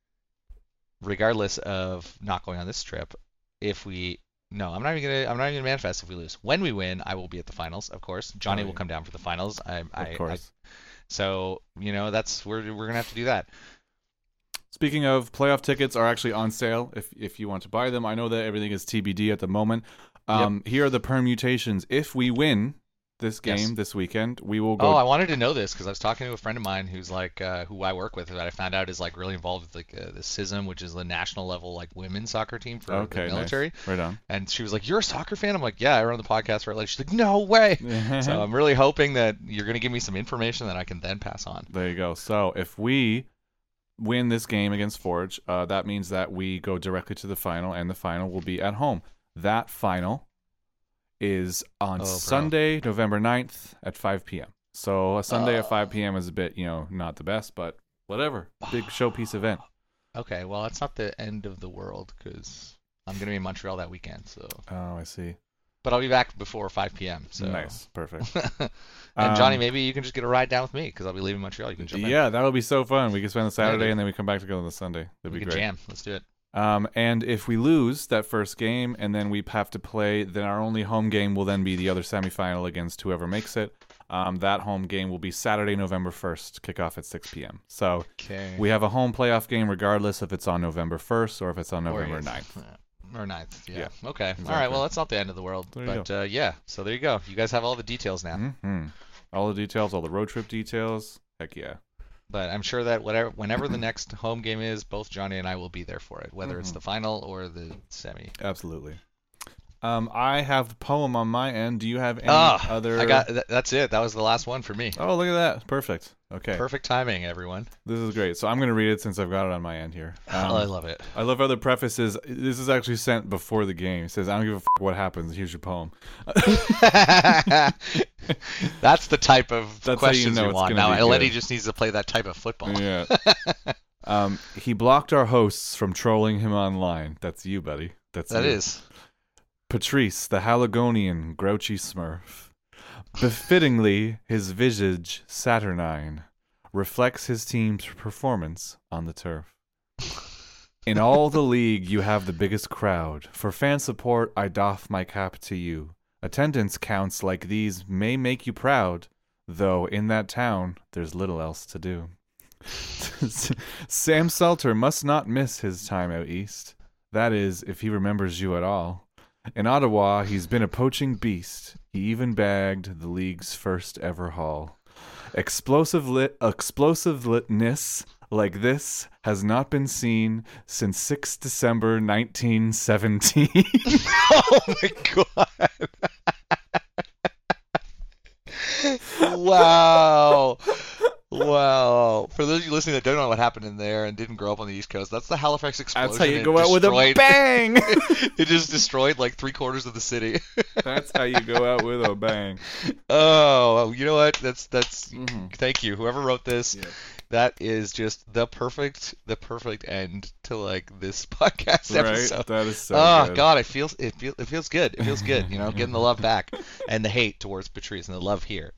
Speaker 2: regardless of not going on this trip, if we no, I'm not even gonna I'm not even gonna manifest if we lose. When we win, I will be at the finals, of course. Johnny
Speaker 1: Oh,
Speaker 2: will
Speaker 1: yeah.
Speaker 2: come down for the finals. I,
Speaker 1: Of
Speaker 2: I, I
Speaker 1: course.
Speaker 2: so you know that's we're we're gonna have to do that.
Speaker 1: Speaking of, playoff tickets are actually on sale if if you want to buy them. I know that everything is T B D at the moment. Um, Here are the permutations. If we win this game
Speaker 2: Yes.
Speaker 1: this weekend, we will go.
Speaker 2: Oh, I wanted to know this because I was talking to a friend of mine who's like, uh, who I work with, that I found out is like really involved with like uh, the C I S M, which is the national level like women's soccer team for
Speaker 1: okay,
Speaker 2: the military.
Speaker 1: nice. Right on.
Speaker 2: And she was like, "You're a soccer fan?" I'm like, "Yeah, I run the podcast for it." Like, she's like, "No way." So I'm really hoping that you're gonna give me some information that I can then pass on.
Speaker 1: There you go. So if we win this game against Forge, uh, that means that we go directly to the final, and the final will be at home. That final is on
Speaker 2: Oh, bro.
Speaker 1: Sunday, November ninth at five p.m. So a Sunday at
Speaker 2: Uh.
Speaker 1: five p.m. is a bit, you know, not the best, but whatever. Big showpiece event.
Speaker 2: Okay, well, it's not the end of the world because I'm gonna be in Montreal that weekend. So,
Speaker 1: Oh, I see.
Speaker 2: but I'll be back before five p.m. So
Speaker 1: Nice. Perfect.
Speaker 2: And Johnny,
Speaker 1: Um,
Speaker 2: maybe you can just get a ride down with me because I'll be leaving Montreal. You can jump in.
Speaker 1: Yeah, that would be so fun. We could spend the Saturday
Speaker 2: dude.
Speaker 1: and then we come back to go on the Sunday. That'd
Speaker 2: we
Speaker 1: be
Speaker 2: can
Speaker 1: great.
Speaker 2: jam. Let's do it.
Speaker 1: Um, and if we lose that first game and then we have to play, then our only home game will then be the other semifinal against whoever makes it. Um, that home game will be Saturday, November first, kickoff at six p.m. So
Speaker 2: Okay.
Speaker 1: we have a home playoff game regardless if it's on November first or if it's on November
Speaker 2: Or-
Speaker 1: ninth.
Speaker 2: Or ninth, yeah.
Speaker 1: Yeah,
Speaker 2: Okay. All
Speaker 1: exactly.
Speaker 2: right. Well, that's not the end of the world,
Speaker 1: There you
Speaker 2: but uh, yeah. So there you go. You guys have all the details now.
Speaker 1: hmm All the details, all the road trip details. Heck yeah.
Speaker 2: But I'm sure that whatever, whenever the next home game is, both Johnny and I will be there for it, whether it's
Speaker 1: Mhm.
Speaker 2: the final or the semi.
Speaker 1: Absolutely. Um, I have the poem on my end. Do you have any
Speaker 2: Ah,
Speaker 1: other?
Speaker 2: I got. Th- that's it. That was the last one for me.
Speaker 1: Oh, look at that. Perfect. Okay.
Speaker 2: Perfect timing, everyone.
Speaker 1: This is great. So I'm going to read it since I've got it on my end here. Um,
Speaker 2: oh, I love it.
Speaker 1: I love how the preface is, this is actually sent before the game. It says, I don't give a f- what happens. Here's your poem.
Speaker 2: That's the type of
Speaker 1: That's how you
Speaker 2: questions
Speaker 1: know
Speaker 2: we
Speaker 1: it's
Speaker 2: want.
Speaker 1: gonna
Speaker 2: Now,
Speaker 1: be
Speaker 2: Letty
Speaker 1: good.
Speaker 2: just needs to play that type of football.
Speaker 1: Yeah. um, he blocked our hosts from trolling him online. That's you, buddy. That's
Speaker 2: That
Speaker 1: you.
Speaker 2: is.
Speaker 1: Patrice, the Haligonian grouchy smurf. Befittingly, his visage saturnine reflects his team's performance on the turf. In all the league, you have the biggest crowd. For fan support, I doff my cap to you. Attendance counts like these may make you proud, though in that town, there's little else to do. Sam Salter must not miss his time out east. That is, if he remembers you at all. In Ottawa, he's been a poaching beast. He even bagged the league's first ever haul. Explosive lit, explosiveness like this has not been seen since sixth of December nineteen seventeen.
Speaker 2: Oh my god! Wow. Wow. For those of you listening that don't know what happened in there and didn't grow up on the East Coast, that's the Halifax explosion.
Speaker 1: That's how you
Speaker 2: It
Speaker 1: go out with a
Speaker 2: destroyed-
Speaker 1: bang.
Speaker 2: It just destroyed like three quarters of the city.
Speaker 1: That's how you go out with a bang.
Speaker 2: Oh, you know what? That's that's.
Speaker 1: Mhm.
Speaker 2: Thank you, whoever wrote this.
Speaker 1: Yeah.
Speaker 2: That is just the perfect, the perfect end to like this podcast
Speaker 1: Right?
Speaker 2: episode.
Speaker 1: That is so
Speaker 2: oh
Speaker 1: good.
Speaker 2: God, it feels it feels it feels good. It feels good, you know, getting the love back and the hate towards Patrice and the love here.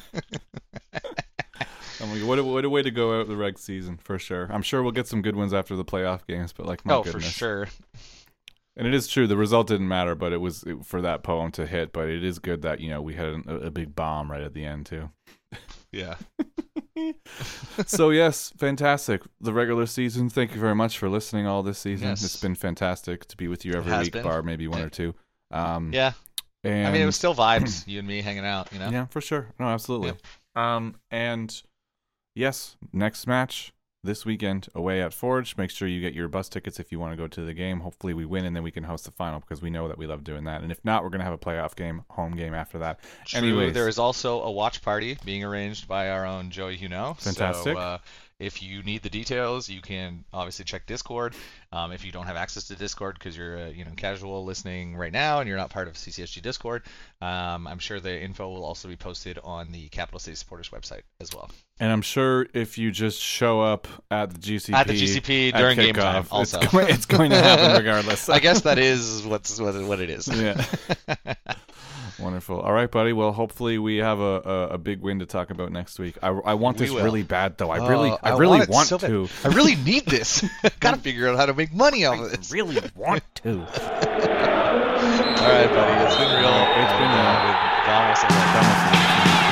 Speaker 1: I'm like, what a, what a way to go out the reg season, for sure. I'm sure we'll get some good ones after the playoff games, but like, my
Speaker 2: oh,
Speaker 1: goodness.
Speaker 2: for sure.
Speaker 1: And it is true, the result didn't matter, but it was it, for that poem to hit. But it is good that, you know, we had a, a big bomb right at the end, too.
Speaker 2: Yeah.
Speaker 1: So yes, fantastic. The regular season. Thank you very much for listening all this season.
Speaker 2: Yes.
Speaker 1: It's been fantastic to be with you every
Speaker 2: has
Speaker 1: week,
Speaker 2: been.
Speaker 1: bar maybe one
Speaker 2: Yeah.
Speaker 1: or two. Um,
Speaker 2: Yeah.
Speaker 1: and
Speaker 2: I mean, it was still vibes, you and me hanging out, you know?
Speaker 1: yeah, for sure. No, absolutely. Um, and yes, next match this weekend away at Forge. Make sure you get your bus tickets if you want to go to the game. Hopefully we win and then we can host the final because we know that we love doing that. And if not, we're gonna have a playoff game, home game after that.
Speaker 2: True.
Speaker 1: Anyways.
Speaker 2: There is also a watch party being arranged by our own Joey Huno.
Speaker 1: Fantastic.
Speaker 2: So, uh, if you need the details, you can obviously check Discord. Um, if you don't have access to Discord because you're a you know casual listening right now and you're not part of C C S G Discord, um, I'm sure the info will also be posted on the Capital City Supporters website as well.
Speaker 1: And I'm sure if you just show up at the G C P
Speaker 2: At the G C P
Speaker 1: at
Speaker 2: during game
Speaker 1: kickoff,
Speaker 2: time,
Speaker 1: it's
Speaker 2: also.
Speaker 1: going, it's going to happen regardless.
Speaker 2: I guess that is what's what, what it is.
Speaker 1: Yeah. Wonderful. All right, buddy. Well, hopefully we have a, a, a big win to talk about next week. I, I want
Speaker 2: We
Speaker 1: this
Speaker 2: will.
Speaker 1: really bad, though. I
Speaker 2: Oh,
Speaker 1: really, I
Speaker 2: I
Speaker 1: really
Speaker 2: want it
Speaker 1: want
Speaker 2: so bad.
Speaker 1: to.
Speaker 2: I really need this. Gotta figure out how to make money off of
Speaker 1: I
Speaker 2: this.
Speaker 1: really want to.
Speaker 2: All right, buddy. It's been real.
Speaker 1: It's been
Speaker 2: uh,
Speaker 1: real.
Speaker 2: with Thomas and
Speaker 1: Thomas.